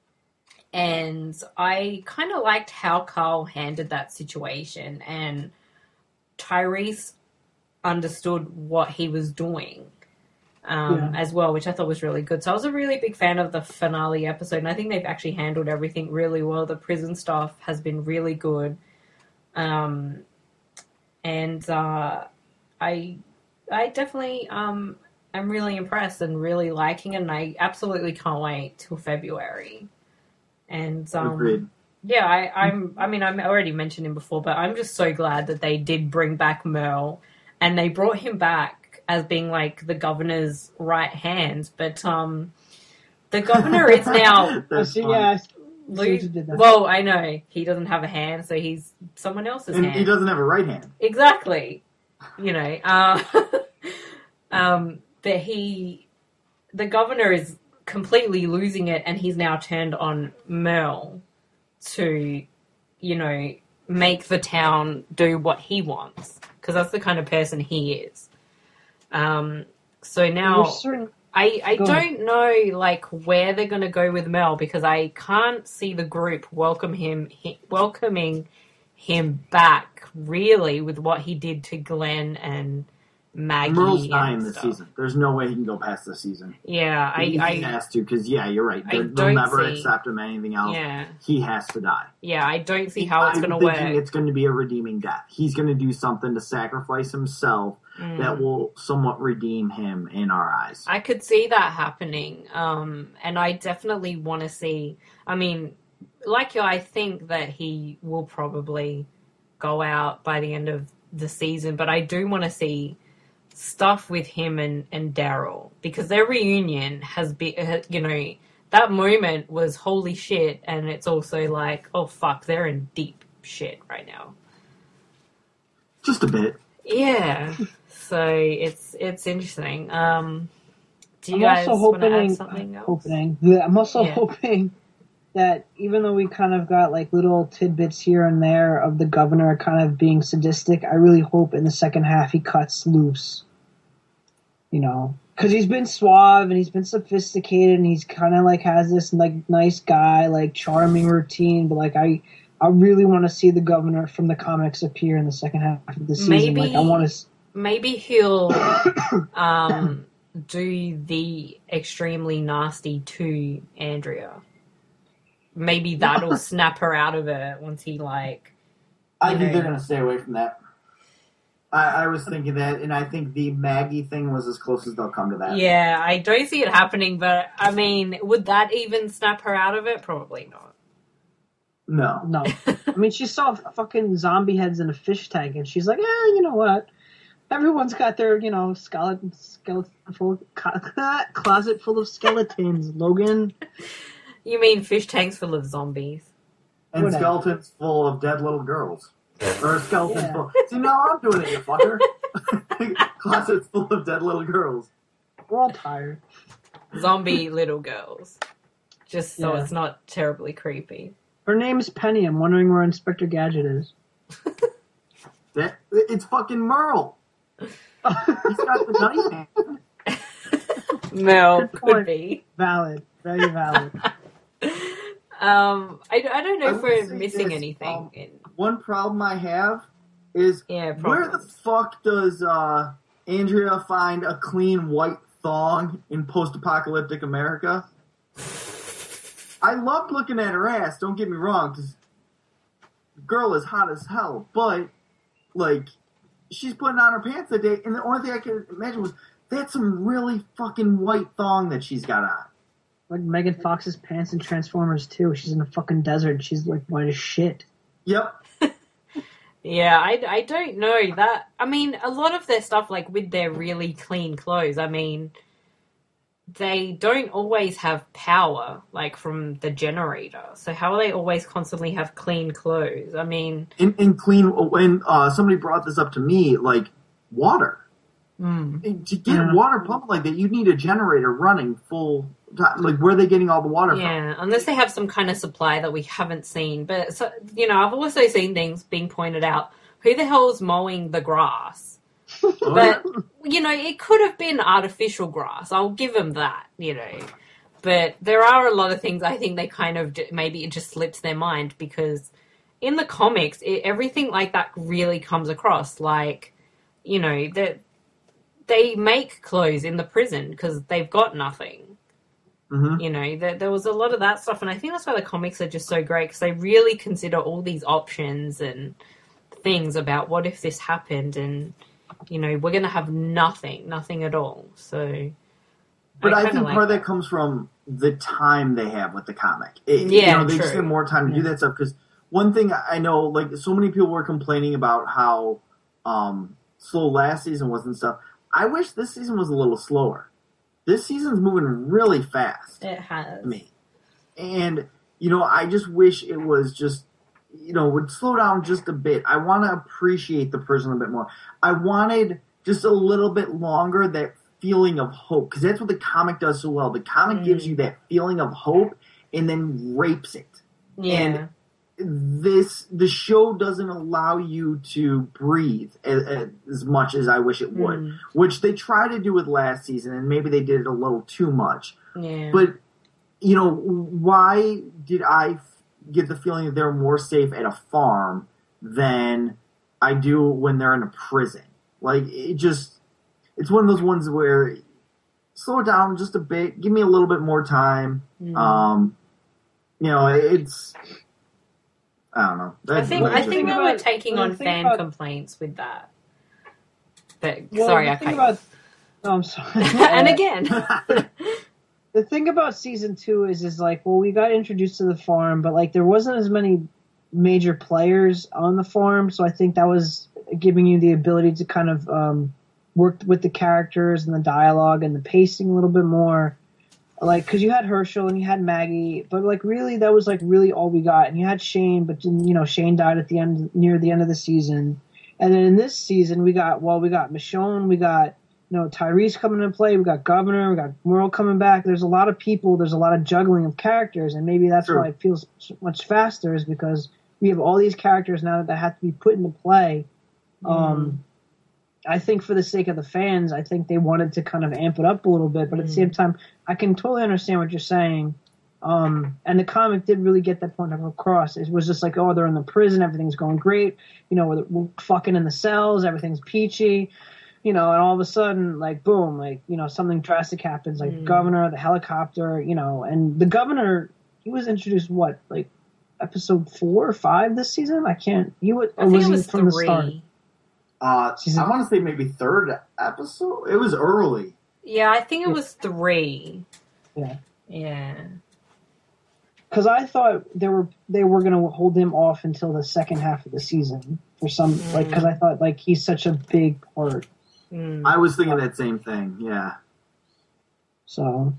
and I kind of liked how Carl handled that situation. And Tyrese understood what he was doing. Um, yeah. as well, which I thought was really good. So I was a really big fan of the finale episode, and I think they've actually handled everything really well. The prison stuff has been really good. Um, and uh, I I definitely um, am really impressed and really liking it, and I absolutely can't wait till February. And um, Agreed. Yeah, I, I'm. I mean, I already mentioned him before, but I'm just so glad that they did bring back Merle, and they brought him back as being like the governor's right hand, but um, the governor is now. yeah, lo- well, I know he doesn't have a hand, so he's someone else's and hand. He doesn't have a right hand. Exactly, you know. Uh, um, but he, the governor is completely losing it, and he's now turned on Merle to, you know, make the town do what he wants, because that's the kind of person he is. Um, so now certain... I, I don't ahead. know like where they're going to go with Mel, because I can't see the group welcome him, he, welcoming him back really with what he did to Glenn and Maggie. Merle's dying this season. There's no way he can go past this season. Yeah, I, he, I he has to, because yeah, you're right. They'll never see, accept him anything else. Yeah. He has to die. Yeah, I don't see how it's going to work. I'm thinking it's going to be a redeeming death. He's going to do something to sacrifice himself mm. that will somewhat redeem him in our eyes. I could see that happening, um, and I definitely want to see. I mean, like you, I think that he will probably go out by the end of the season, but I do want to see stuff with him and, and Daryl, because their reunion has been, you know, that moment was holy shit, and it's also like, oh fuck, they're in deep shit right now. Just a bit. Yeah. So it's it's interesting. Um, do you I'm guys want to add something else? Hoping, yeah, I'm also yeah. hoping that even though we kind of got like little tidbits here and there of the governor kind of being sadistic, I really hope in the second half he cuts loose. You know, because he's been suave and he's been sophisticated and he's kind of like has this like nice guy, like charming routine. But like I, I really want to see the governor from the comics appear in the second half of the season. Maybe, like I want to. Maybe he'll um, do the extremely nasty to Andrea. Maybe that'll snap her out of it once he like. I think know. they're gonna stay away from that. I, I was thinking that, and I think the Maggie thing was as close as they'll come to that. Yeah, I don't see it happening, but I mean, would that even snap her out of it? Probably not. No. No. I mean, she saw fucking zombie heads in a fish tank, and she's like, yeah, you know what? Everyone's got their, you know, skeleton, skeleton full, closet full of skeletons, Logan. You mean fish tanks full of zombies. And Whatever. Skeletons full of dead little girls. Or skeletons yeah. full. See, now I'm doing it, you fucker. Closets full of dead little girls. We're all tired. Zombie little girls. Just so yeah. it's not terribly creepy. Her name is Penny. I'm wondering where Inspector Gadget is. that, it's fucking Merle. He's got the nice hand. No, could be. Valid. Very valid. Um, I, I don't know I if we're missing this, anything. Um, in... One problem I have is yeah, where the fuck does uh, Andrea find a clean white thong in post-apocalyptic America? I loved looking at her ass, don't get me wrong, because the girl is hot as hell, but, like, she's putting on her pants that day, and the only thing I could imagine was, that's some really fucking white thong that she's got on. Like Megan Fox's pants in Transformers two. She's in a fucking desert. She's like white as shit. Yep. Yeah, I, I don't know that. I mean, a lot of their stuff, like with their really clean clothes, I mean, they don't always have power, like from the generator. So how are they always constantly have clean clothes? I mean, In, in clean, when uh, somebody brought this up to me, like water. mm, To get Yeah. water pumped like that, you need a generator running full time. Like, where are they getting all the water from? yeah, unless they have some kind of supply that we haven't seen. But so, you know, I've also seen things being pointed out. Who the hell's mowing the grass? Oh, But, you know, it could have been artificial grass. I'll give them that, you know. But there are a lot of things I think they kind of, maybe it just slips their mind because in the comics, it, everything like that really comes across. Like, you know, that they make clothes in the prison because they've got nothing. Mhm. You know, there, there was a lot of that stuff. And I think that's why the comics are just so great because they really consider all these options and things about what if this happened and... You know, we're going to have nothing, nothing at all. So, But I, kinda think like part of that comes from the time they have with the comic. It, Yeah, you know, they just true. have more time to do that stuff. Because one thing I know, like, so many people were complaining about how um, slow last season was and stuff. I wish this season was a little slower. This season's moving really fast It has. to me. And, you know, I just wish it was just, you know, would slow down just a bit. I want to appreciate the person a bit more. I wanted just a little bit longer that feeling of hope, because that's what the comic does so well. The comic Mm. gives you that feeling of hope and then rapes it. Yeah. And this, the show doesn't allow you to breathe as, as much as I wish it would, Mm. which they tried to do with last season, and maybe they did it a little too much. Yeah. But, you know, why did I get the feeling that they're more safe at a farm than I do when they're in a prison? Like, it just, it's one of those ones where slow it down just a bit, give me a little bit more time. Mm. Um, you know, it's, I don't know. I That's- think Well, I the think thing they about- were taking well, the on thing fan about- complaints with that. But Well, sorry, the I thing cut about, oh, I'm sorry. and Uh, again. the thing about season two is, is like, well, we got introduced to the farm, but like there wasn't as many major players on the farm, so I think that was giving you the ability to kind of um, work with the characters and the dialogue and the pacing a little bit more. Like, because you had Herschel and you had Maggie, but like really that was like really all we got. And you had Shane, but you know Shane died at the end, near the end of the season. And then in this season we got well, we got Michonne, we got you know Tyrese coming into play, we got Governor, we got Merle coming back. There's a lot of people, there's a lot of juggling of characters, and maybe that's True. why it feels so much faster, is because we have all these characters now that have to be put into play. Um, I think for the sake of the fans, I think they wanted to kind of amp it up a little bit, but at the same time, I can totally understand what you're saying. Um, and the comic did really get that point across. It was just like, oh, they're in the prison, everything's going great, you know, we're, we're fucking in the cells, everything's peachy, you know, and all of a sudden, like, boom, like, you know, something drastic happens, like Mm. Governor, the helicopter, you know, and the Governor, he was introduced, what, like, episode four or five this season? I can't, he was, I or think was it he was from the start? three. uh, Season- I want to say maybe third episode. It was early. Yeah, I think it was three. Yeah. Yeah. Because I thought they were they were going to hold him off until the second half of the season for some Mm. like because I thought like he's such a big part. Mm. I was thinking that same thing. Yeah. So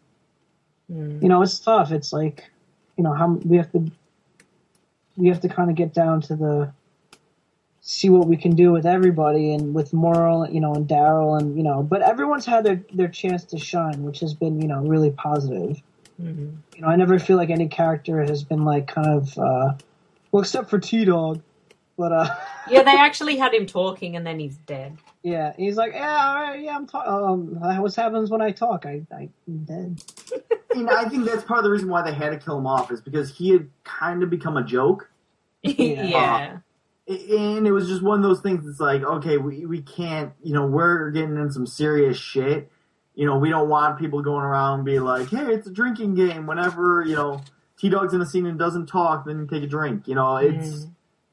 Mm. you know it's tough. It's like you know how we have to we have to kind of get down to the see what we can do with everybody and with Merle, you know, and Daryl and you know, but everyone's had their their chance to shine, which has been you know really positive. Mhm. You know, I never feel like any character has been like kind of uh, well, except for T Dog, but uh. Yeah, they actually had him talking and then he's dead. Yeah, he's like, yeah, all right, yeah, I'm talking. Um, what happens when I talk? I, I, I'm dead. And I think that's part of the reason why they had to kill him off, is because he had kind of become a joke. Yeah. And it was just one of those things that's like, okay, we, we can't, you know, we're getting in some serious shit. You know, we don't want people going around and be like, hey, it's a drinking game. Whenever, you know, T-Dog's in a scene and doesn't talk, then you take a drink. You know, it's, Mm.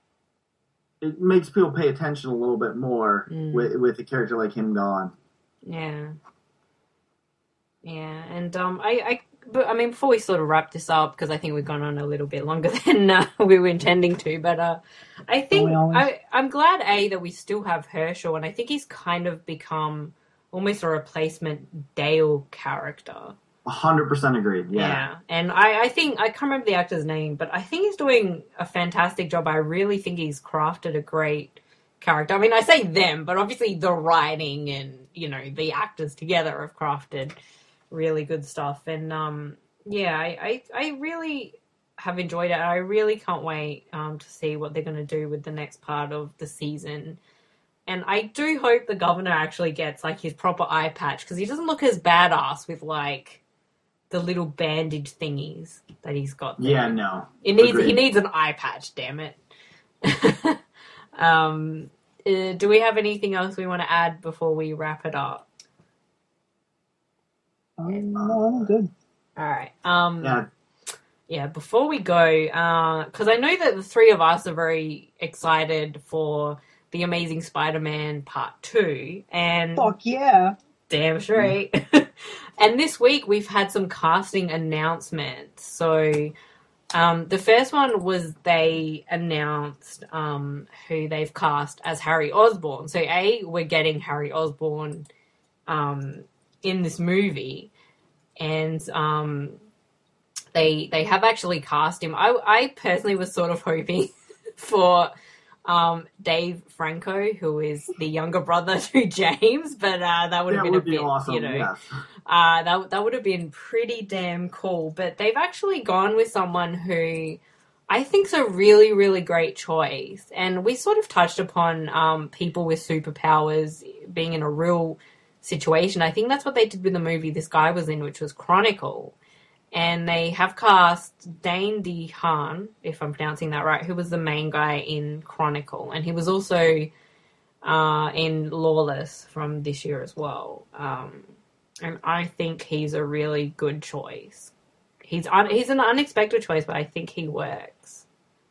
it makes people pay attention a little bit more Mm. with, with a character like him gone. Yeah. Yeah, and um, I, I but I mean, before we sort of wrap this up, because I think we've gone on a little bit longer than uh, we were intending to, but uh, I think I, I'm glad, A, that we still have Herschel, and I think he's kind of become almost a replacement Dale character. A hundred percent agreed. Yeah. Yeah. And I, I think, I can't remember the actor's name, but I think he's doing a fantastic job. I really think he's crafted a great character. I mean, I say them, but obviously the writing and, you know, the actors together have crafted really good stuff. And, um, yeah, I, I, I really have enjoyed it. I really can't wait um, to see what they're going to do with the next part of the season. And I do hope the governor actually gets, like, his proper eye patch, because he doesn't look as badass with, like, the little bandage thingies that he's got there. Yeah, no. It needs Agreed. He needs an eye patch, damn it. um, uh, do we have anything else we want to add before we wrap it up? Um, no, I'm good. All right. Um, yeah. Yeah, before we go, because uh, I know that the three of us are very excited for The Amazing Spider-Man Part two. And fuck yeah. Damn straight. And this week we've had some casting announcements. So um, the first one was they announced um, who they've cast as Harry Osborn. So A, we're getting Harry Osborn um, in this movie. And um, they they have actually cast him. I, I personally was sort of hoping for um, Dave Franco, who is the younger brother to James, but uh, that would have been would a be bit, awesome, you know, yes. uh, that that would have been pretty damn cool. But they've actually gone with someone who I think's a really, really great choice. And we sort of touched upon um, people with superpowers being in a real situation. I think that's what they did with the movie this guy was in, which was Chronicle. And they have cast Dane DeHaan, if I'm pronouncing that right, who was the main guy in Chronicle. And he was also uh, in Lawless from this year as well. Um, and I think he's a really good choice. He's un- he's an unexpected choice, but I think he works.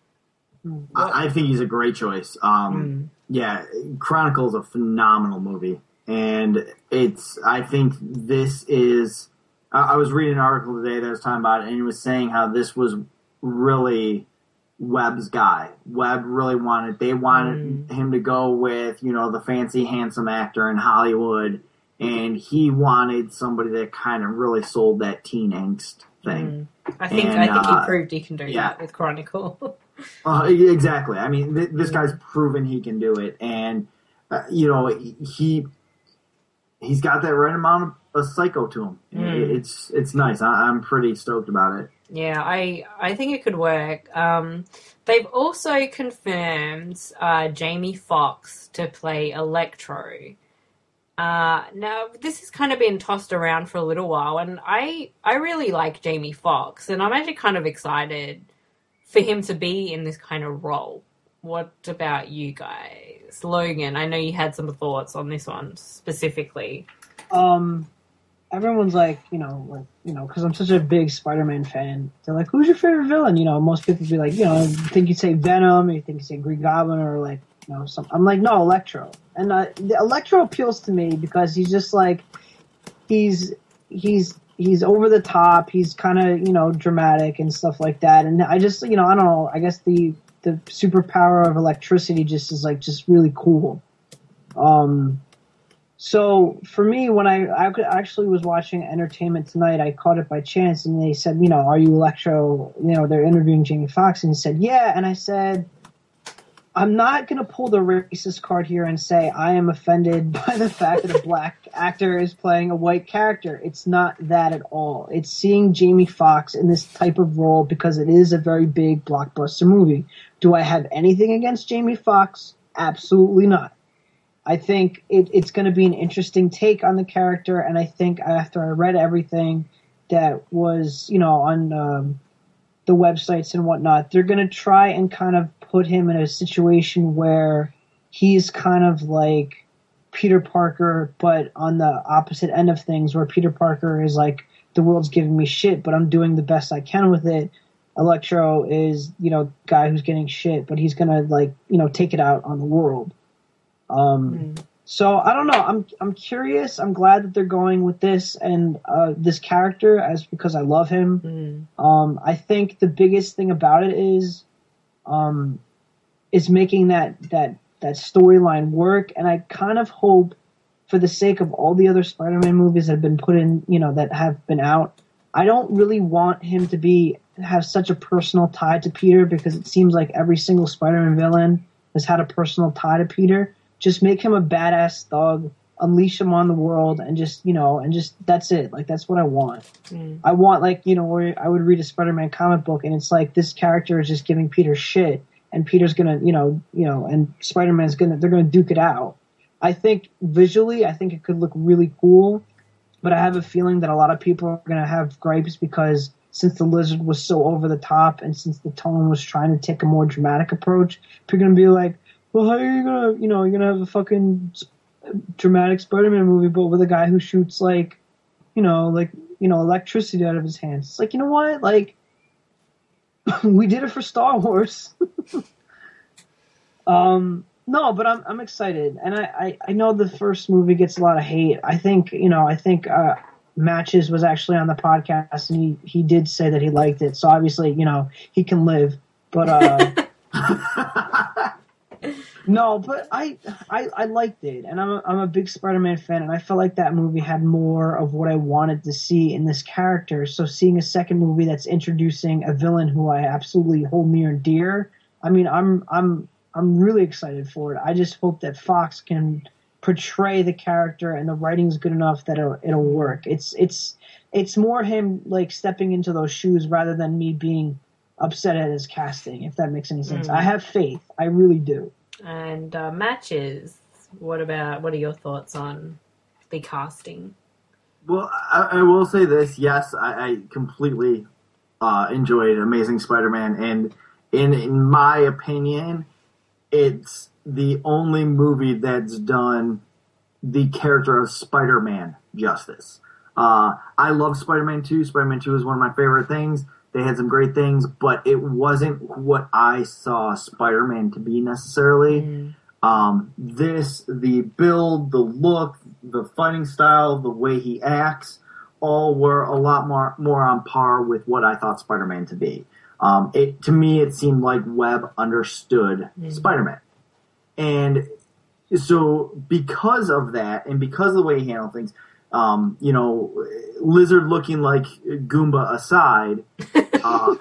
I, I think he's a great choice. Um, mm. Yeah, Chronicle is a phenomenal movie. And it's, I think this is... I was reading an article today that was talking about it, and he was saying how this was really Webb's guy. Webb really wanted, they wanted mm. him to go with, you know, the fancy, handsome actor in Hollywood, and he wanted somebody that kind of really sold that teen angst thing. Mm. I think and, I think uh, he proved he can do yeah. that with Chronicle. uh, exactly. I mean, th- this guy's proven he can do it, and, uh, you know, he he's got that right amount of a psycho to him. Mm. It's it's nice. I, I'm pretty stoked about it. Yeah, I I think it could work. Um, they've also confirmed uh, Jamie Foxx to play Electro. Uh, now, this has kind of been tossed around for a little while, and I I really like Jamie Foxx, and I'm actually kind of excited for him to be in this kind of role. What about you guys? Logan, I know you had some thoughts on this one specifically. Um... Everyone's like, you know, like, you know, because I'm such a big Spider-Man fan. They're like, who's your favorite villain? You know, most people be like, you know, you think you'd say Venom, or you think you'd say Green Goblin, or like, you know, some. I'm like, no, Electro. And uh, the Electro appeals to me because he's just like, he's he's he's over the top. He's kind of, you know, dramatic and stuff like that. And I just, you know, I don't know. I guess the the superpower of electricity just is like just really cool. Um. So for me, when I, I actually was watching Entertainment Tonight, I caught it by chance, and they said, you know, are you Electro? You know, they're interviewing Jamie Foxx, and he said, yeah. And I said, I'm not going to pull the racist card here and say I am offended by the fact that a black actor is playing a white character. It's not that at all. It's seeing Jamie Foxx in this type of role because it is a very big blockbuster movie. Do I have anything against Jamie Foxx? Absolutely not. I think it, it's going to be an interesting take on the character, and I think after I read everything that was, you know, on um, the websites and whatnot, they're going to try and kind of put him in a situation where he's kind of like Peter Parker, but on the opposite end of things, where Peter Parker is like, the world's giving me shit, but I'm doing the best I can with it. Electro is, you know, guy who's getting shit, but he's going to, like, you know, take it out on the world. Um, mm. So I don't know. I'm I'm curious. I'm glad that they're going with this and uh, this character as because I love him. Mm. Um, I think the biggest thing about it is, um, is making that that that storyline work. And I kind of hope, for the sake of all the other Spider-Man movies that have been put in, you know, that have been out, I don't really want him to be have such a personal tie to Peter because it seems like every single Spider-Man villain has had a personal tie to Peter. Just make him a badass thug, unleash him on the world, and just, you know, and just, that's it. Like, that's what I want. Mm. I want, like, you know, where I would read a Spider-Man comic book, and it's like, this character is just giving Peter shit, and Peter's gonna, you know, you know, and Spider-Man's gonna, they're gonna duke it out. I think, visually, I think it could look really cool, but I have a feeling that a lot of people are gonna have gripes because since the Lizard was so over the top, and since the tone was trying to take a more dramatic approach, people are gonna be like, well, how are you gonna, you know, you're gonna have a fucking dramatic Spider-Man movie, but with a guy who shoots like, you know, like, you know, electricity out of his hands. It's like, you know what? Like, we did it for Star Wars. um, no, but I'm I'm excited, and I, I I know the first movie gets a lot of hate. I think, you know, I think uh, Matches was actually on the podcast, and he he did say that he liked it. So obviously, you know, he can live, but. uh No, but I, I I liked it, and I'm a, I'm a big Spider-Man fan, and I felt like that movie had more of what I wanted to see in this character. So seeing a second movie that's introducing a villain who I absolutely hold near and dear, I mean, I'm I'm I'm really excited for it. I just hope that Fox can portray the character and the writing's good enough that it'll, it'll work. It's it's it's more him like stepping into those shoes rather than me being upset at his casting, if that makes any sense. Mm. I have faith. I really do. And uh, Matches, what about, what are your thoughts on the casting? Well, I, I will say this. Yes, I, I completely uh, enjoyed Amazing Spider-Man, and in in my opinion, it's the only movie that's done the character of Spider-Man justice. Uh, I love Spider-Man two. Spider-Man two is one of my favorite things. They had some great things, but it wasn't what I saw Spider-Man to be necessarily. Mm. Um, this, the build, the look, the fighting style, the way he acts, all were a lot more more on par with what I thought Spider-Man to be. Um, it to me, it seemed like Webb understood mm. Spider-Man. And so because of that, and because of the way he handled things, um, you know, Lizard looking like Goomba aside, uh,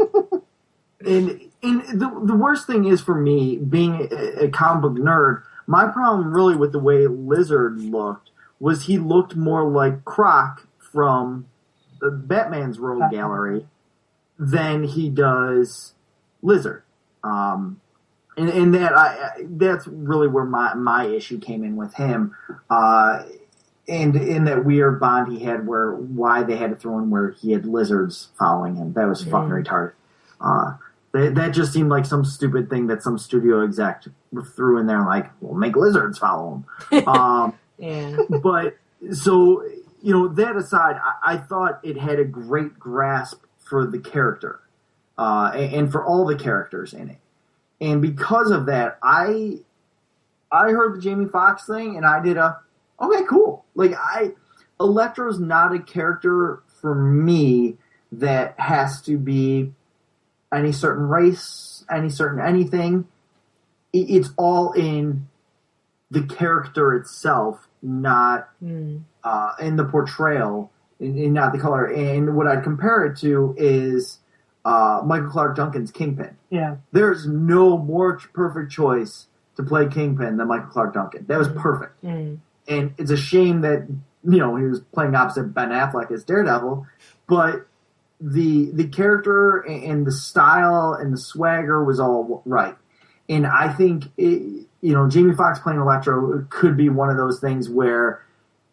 and and the the worst thing is for me, being a, a comic book nerd, my problem really with the way Lizard looked was he looked more like Croc from the Batman's Rogue Gallery than he does Lizard. Um, and, and that I that's really where my, my issue came in with him. Uh, and in that weird bond he had where why they had to throw in where he had lizards following him. That was fucking mm. retarded. Uh, that, that just seemed like some stupid thing that some studio exec threw in there like, we'll make lizards follow him. um, yeah. But, so, you know, that aside, I, I thought it had a great grasp for the character. Uh, and, and for all the characters in it. And because of that, I I heard the Jamie Foxx thing, and I did a, okay, cool. Like, I, Electro's not a character for me that has to be any certain race, any certain anything. It's all in the character itself, not mm. uh, in the portrayal, and, and not the color. And what I'd compare it to is uh, Michael Clark Duncan's Kingpin. Yeah. There's no more perfect choice to play Kingpin than Michael Clark Duncan. That was perfect. Mm. And it's a shame that, you know, he was playing opposite Ben Affleck as Daredevil, but the the character and the style and the swagger was all right. And I think, it, you know, Jamie Foxx playing Electro could be one of those things where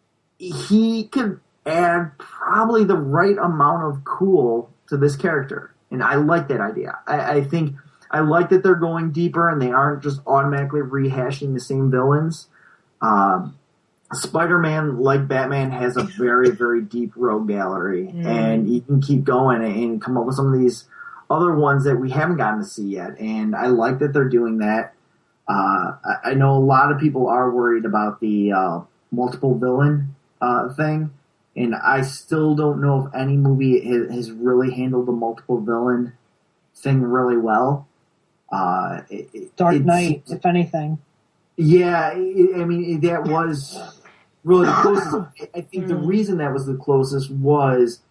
he could add probably the right amount of cool to this character. And I like that idea. I, I think I like that they're going deeper and they aren't just automatically rehashing the same villains. Um, Spider-Man, like Batman, has a very, very deep rogue gallery, mm. and you can keep going and come up with some of these other ones that we haven't gotten to see yet. And I like that they're doing that. Uh, I, I know a lot of people are worried about the uh, multiple villain uh, thing, and I still don't know if any movie has, has really handled the multiple villain thing really well. Uh, it, it, Dark Knight, if anything. Yeah, it, I mean, that was really the closest. I think the reason that was the closest was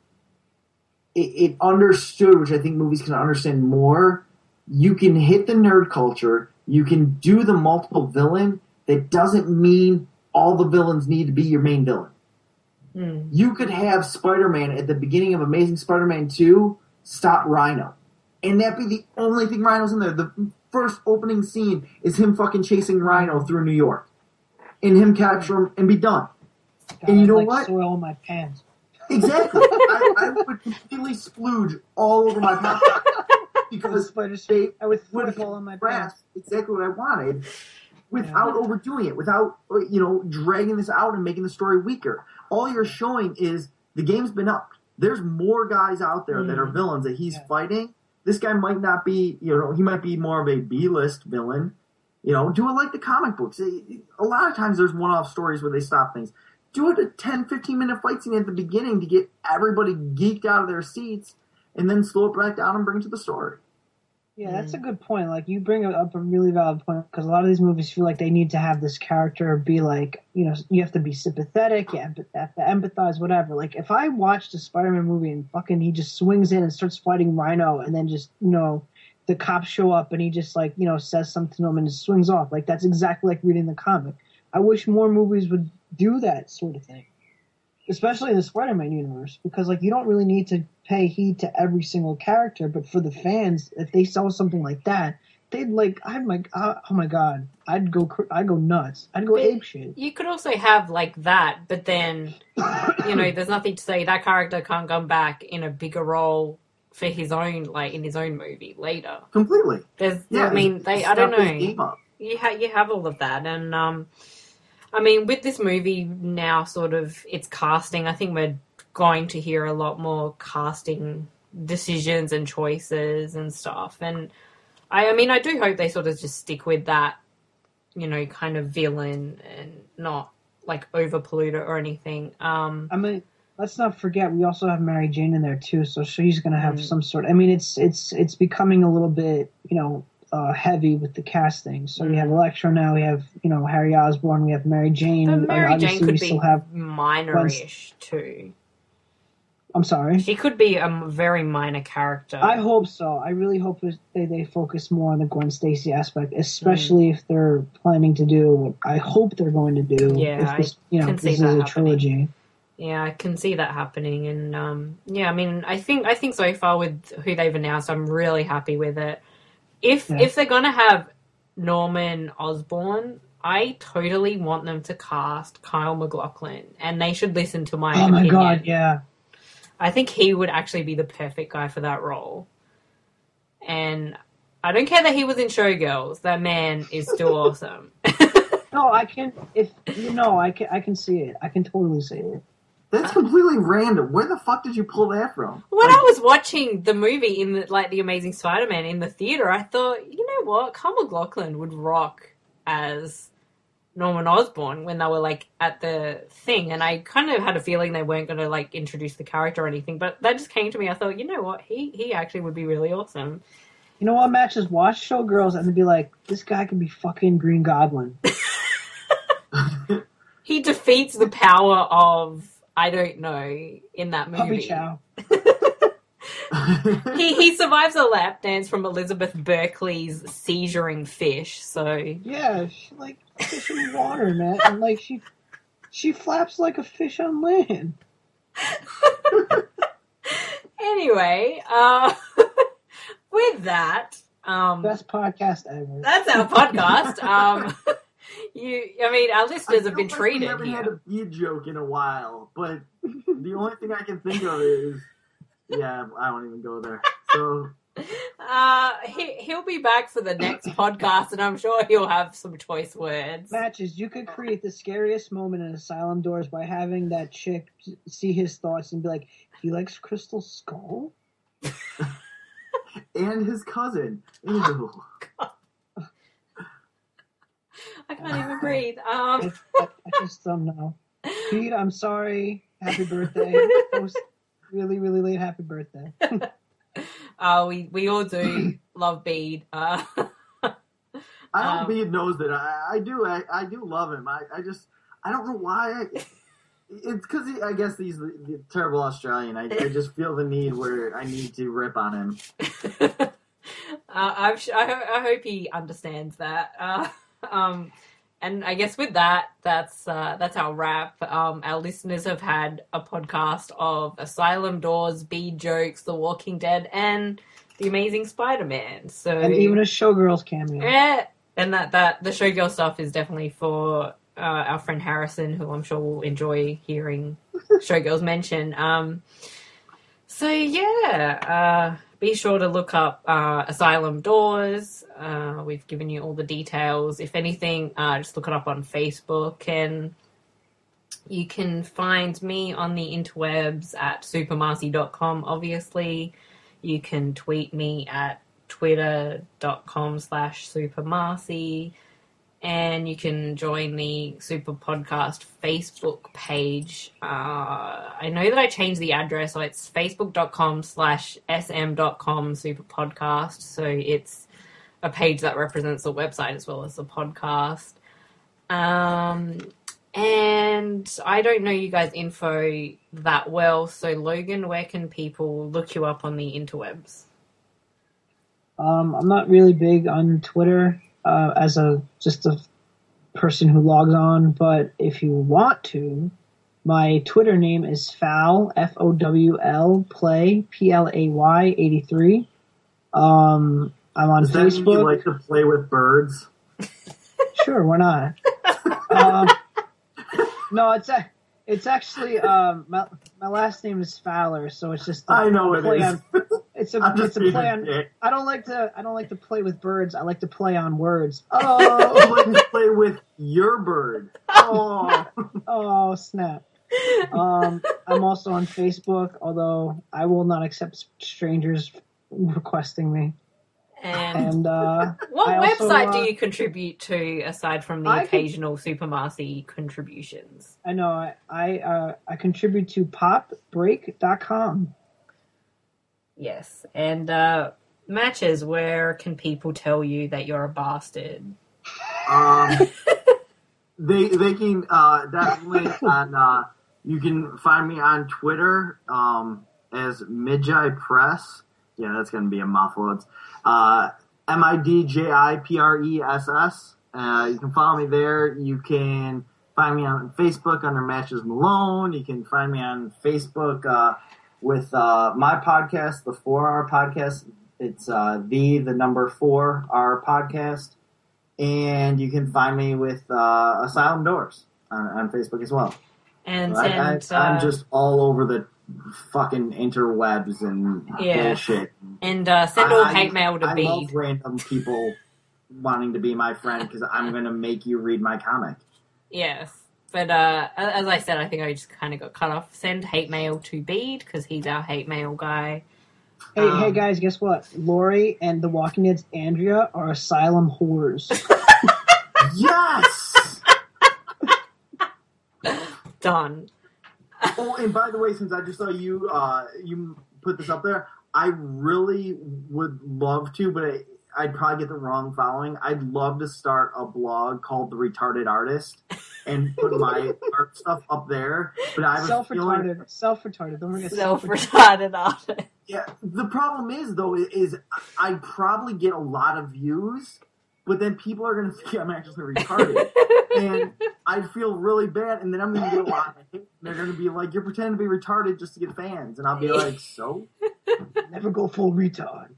it, it understood, which I think movies can understand more. You can hit the nerd culture. You can do the multiple villain. That doesn't mean all the villains need to be your main villain. Mm. You could have Spider-Man at the beginning of Amazing Spider-Man two stop Rhino. And that be the only thing Rhino's in there. The first opening scene is him fucking chasing Rhino through New York. And him capture him and be done. God, and you know like what? Soil on my pants. Exactly. I, I would completely splooge all over my popcorn. Because they I would would flip all on my grasp pants. exactly what I wanted without yeah. overdoing it, without, you know, dragging this out and making the story weaker. All you're showing is the game's been upped. There's more guys out there mm. that are villains that he's yeah. fighting. This guy might not be, you know, he might be more of a B-list villain. You know, do it like the comic books. A lot of times there's one-off stories where they stop things. Do it a ten, fifteen minute fight scene at the beginning to get everybody geeked out of their seats and then slow it back down and bring it to the story. Yeah, that's a good point. Like, you bring up a really valid point, because a lot of these movies feel like they need to have this character be like, you know, you have to be sympathetic, you have to empathize, whatever. Like, if I watched a Spider-Man movie and fucking he just swings in and starts fighting Rhino and then just, you know, the cops show up and he just, like, you know, says something to him and just swings off. Like, that's exactly like reading the comic. I wish more movies would do that sort of thing. Especially in the Spider-Man universe, because, like, you don't really need to pay heed to every single character, but for the fans, if they saw something like that, they'd, like, I'd, like, oh my god, I'd go, I'd go nuts. I'd go but apeshit. You could also have, like, that, but then, you know, there's nothing to say that character can't come back in a bigger role for his own, like, in his own movie later. Completely. There's, yeah, I mean, they, I don't know. You, ha- you have all of that, and, um... I mean, with this movie now, sort of, its casting, I think we're going to hear a lot more casting decisions and choices and stuff. And I, I mean, I do hope they sort of just stick with that, you know, kind of villain and not, like, over-pollute it or anything. Um, I mean, let's not forget, we also have Mary Jane in there, too, so she's going to have mm. some sort... I mean, it's it's it's becoming a little bit, you know... Uh, heavy with the casting. So mm. we have Electro now, we have, you know, Harry Osborn, we have Mary Jane. But Mary and Jane could we be still have minor-ish too. I'm sorry? She could be a very minor character. I hope so. I really hope they, they focus more on the Gwen Stacy aspect, especially mm. if they're planning to do what I hope they're going to do. Yeah, if this, you know, can this see is that a happening. trilogy. Yeah, I can see that happening, and um, yeah, I mean, I think I think so far with who they've announced, I'm really happy with it. If yeah. if they're gonna have Norman Osborn, I totally want them to cast Kyle MacLachlan, and they should listen to my oh opinion. my god, yeah. I think he would actually be the perfect guy for that role. And I don't care that he was in Showgirls. That man is still awesome. No, I can. If you know, I can. I can see it. I can totally see it. That's completely random. Where the fuck did you pull that from? When like, I was watching the movie in the, like the Amazing Spider-Man in the theater, I thought, you know what, Kyle MacLachlan would rock as Norman Osborn when they were like at the thing, and I kind of had a feeling they weren't going to like introduce the character or anything, but that just came to me. I thought, you know what, he he actually would be really awesome. You know what, Matt? Just watch Showgirls and be like, this guy can be fucking Green Goblin. He defeats the power of, I don't know, in that movie. Puppy Chow. he he survives a lap dance from Elizabeth Berkley's seizuring fish, so... Yeah, she like fish in water, man. And like she she flaps like a fish on land. Anyway, uh, with that... Um, Best podcast ever. That's our podcast. um... You, I mean, our listeners have been like treated. We haven't here. had a bead joke in a while, but the only thing I can think of is, yeah, I won't even go there. So, uh, he he'll be back for the next podcast, and I'm sure he'll have some choice words. Matches, you could create the scariest moment in Asylum Doors by having that chick see his thoughts and be like, "He likes Crystal Skull," and his cousin. Ew. I can't even breathe. Um, I, I, I just don't know. Pete, I'm sorry. Happy birthday. It was really, really late happy birthday. uh, we, we all do love Bede. Uh, I hope Um, Bede knows that I, I do. I, I do love him. I, I just I don't know why. I, it's because I guess he's the, the terrible Australian. I, I just feel the need where I need to rip on him. uh, I'm sh- I, ho- I hope he understands that. Uh, um, and I guess with that, that's uh, that's our wrap. Um, our listeners have had a podcast of Asylum Doors, Bede Jokes, The Walking Dead, and The Amazing Spider-Man. So And even a Showgirls cameo. yeah, and that, that the Showgirl stuff is definitely for uh, our friend Harrison, who I'm sure will enjoy hearing Showgirls mention. Um, so yeah, uh, be sure to look up uh, Asylum Doors. Uh, we've given you all the details. If anything, uh, just look it up on Facebook, and you can find me on the interwebs at supermarcy dot com, obviously. You can tweet me at twitter.com slash supermarcy, and you can join the Super Podcast Facebook page. Uh, I know that I changed the address, so it's facebook.com slash sm.com Super Podcast. So it's a page that represents the website as well as the podcast. Um, and I don't know you guys' info that well, so Logan, where can people look you up on the interwebs? Um, I'm not really big on Twitter uh, as a just a person who logs on, but if you want to, my Twitter name is Fowl, F O W L, Play, P L A Y, eighty-three. Um, I'm on Does that Facebook. mean you like to play with birds? Sure, why not? um, no, it's a, it's actually um, my my last name is Fowler, so it's just a, I know a it play is. on. It's a I'm just it's a being play a on. dick. I don't like to I don't like to play with birds. I like to play on words. I Oh, like to play with your bird. Oh, oh snap! Um, I'm also on Facebook, although I will not accept strangers requesting me. And And uh, what I also, website uh, do you contribute to aside from the I can- occasional Super Marcy contributions? I know I I, uh, I contribute to pop break dot com. Yes. And uh, Matches, where can people tell you that you're a bastard? um, they they can uh, definitely on. Uh, you can find me on Twitter um, as Midjai Press. Yeah, that's gonna be a mouthful. It's uh, M I D J I P R E S S. Uh, you can follow me there. You can find me on Facebook under Matches Malone. You can find me on Facebook uh, with uh, my podcast, the Four Hour Podcast. It's uh, the the number four our podcast, and you can find me with uh, Asylum Doors on, on Facebook as well. And, I, and I, I'm uh, just all over the fucking interwebs and Yeah. bullshit. and uh, send all I- hate mail to I Bede. love random people wanting to be my friend because I'm going to make you read my comic. Yes. But uh, as I said, I think I just kind of got cut off. Send hate mail to Bede because he's our hate mail guy. Hey, Um, hey guys, guess what? Lori and The Walking Dead's Andrea are asylum whores. Yes! Done. Oh, and by the way, since I just saw you, uh, you put this up there, I really would love to, but I, I'd probably get the wrong following. I'd love to start a blog called The Retarded Artist and put my art stuff up there. But I have a feeling, Self-retarded. Self-retarded. Don't forget Self-retarded self-retarded. artist. yeah. The problem is though, is I'd probably get a lot of views, but then people are going to think I'm actually retarded. And I'd feel really bad, and then I'm going to get a lot of hate. They're going to be like, you're pretending to be retarded just to get fans. And I'll be like, so? Never go full retard.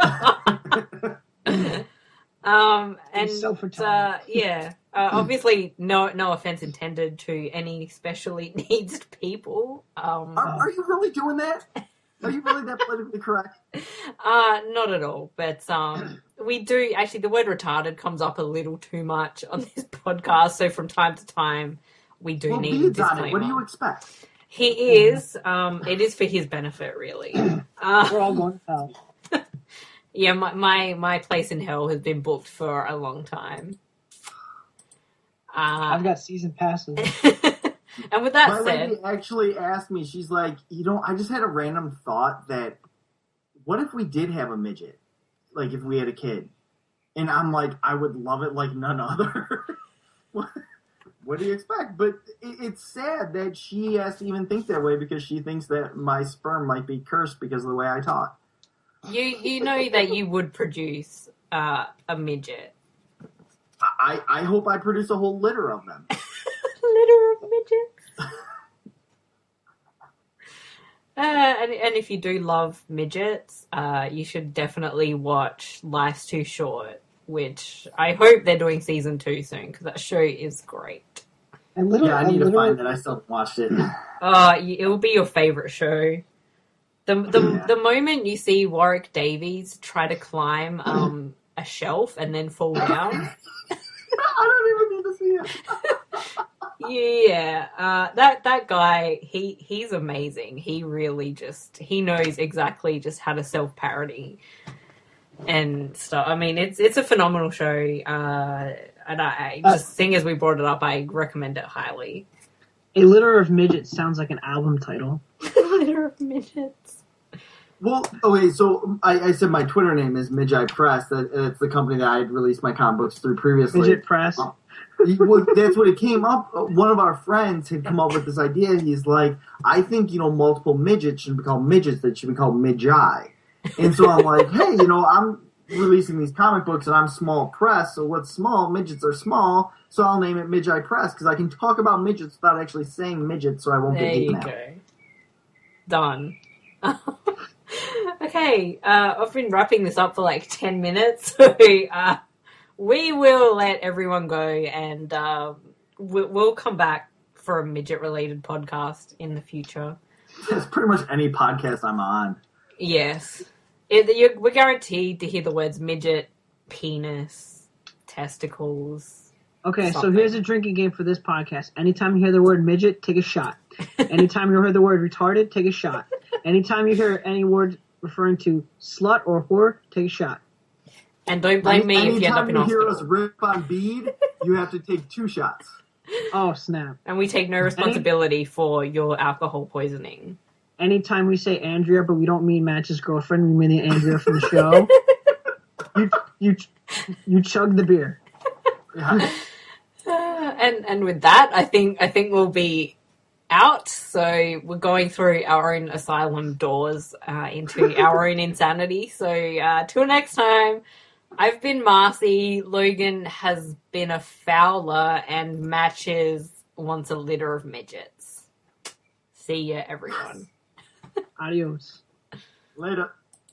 Um, and He's self-retarded. uh, yeah, uh, obviously, no, no offense intended to any specially needs people. Um, Are, are you really doing that? Are you really that politically correct? uh, not at all. But um, we do actually. The word "retarded" comes up a little too much on this podcast, so from time to time, we do Well, need a Bede's on disclaimer. it. What do you expect? He is. Um, it is for his benefit, really. Uh, We're all going to hell. yeah, my, my my place in hell has been booked for a long time. Uh, I've got season passes. and with that My said, lady actually asked me, she's like, you know, I just had a random thought that what if we did have a midget? Like if we had a kid? And I'm like, I would love it like none other. what, what do you expect? But it, it's sad that she has to even think that way because she thinks that my sperm might be cursed because of the way I talk. you you know that you would produce uh, a midget. I, I hope I produce a whole litter of them. Litter of midgets. Uh, and, and if you do love midgets, uh, you should definitely watch Life's Too Short, which I hope they're doing season two soon, because that show is great. And literally, Yeah, I need to literally, find that. I still haven't watched it. Uh, it will be your favorite show. The the, Yeah. the moment you see Warwick Davies try to climb um, a shelf and then fall down, I don't even need to see it. yeah, uh, that that guy, he he's amazing. He really just he knows exactly just how to self parody and stuff. I mean, it's it's a phenomenal show. Uh, and I, I just seeing as we brought it up, I recommend it highly. A Litter of Midgets sounds like an album title. Litter of midgets. Well, okay, so I, I said my Twitter name is Midjai Press. That it's the company that I had released my comic books through previously. Midget Press. Uh, well, that's what it came up. One of our friends had come up with this idea. He's like, I think, you know, multiple midgets should be called midgets. That should be called Midjai. And so I'm like, hey, you know, I'm releasing these comic books and I'm small press. So what's small? Midgets are small. So I'll name it Midjai Press because I can talk about midgets without actually saying midget, so I won't There get hate you mail. go. Done. Okay, uh, I've been wrapping this up for like ten minutes, so uh, we will let everyone go, and uh, we'll, we'll come back for a midget-related podcast in the future. It's pretty much any podcast I'm on. Yes. It, you're, we're guaranteed to hear the words midget, penis, testicles. Okay, so something. here's a drinking game for this podcast. Anytime you hear the word midget, take a shot. Anytime you hear the word retarded, take a shot. Anytime you hear any word referring to slut or whore, take a shot. And don't blame me if you end up Anytime in you hear hospital. us rip on Bede, you have to take two shots. Oh, snap. And we take no responsibility for your alcohol poisoning. Anytime we say Andrea, but we don't mean Match's girlfriend, we mean the Andrea from the show, you, you, you chug the beer. Yeah. Uh, and and with that, I think I think we'll be out. So we're going through our own asylum doors uh, into our own insanity. So uh, till next time, I've been Marcy. Logan has been a fowler, and Matches wants a litter of midgets. See ya, everyone. Adios. Later.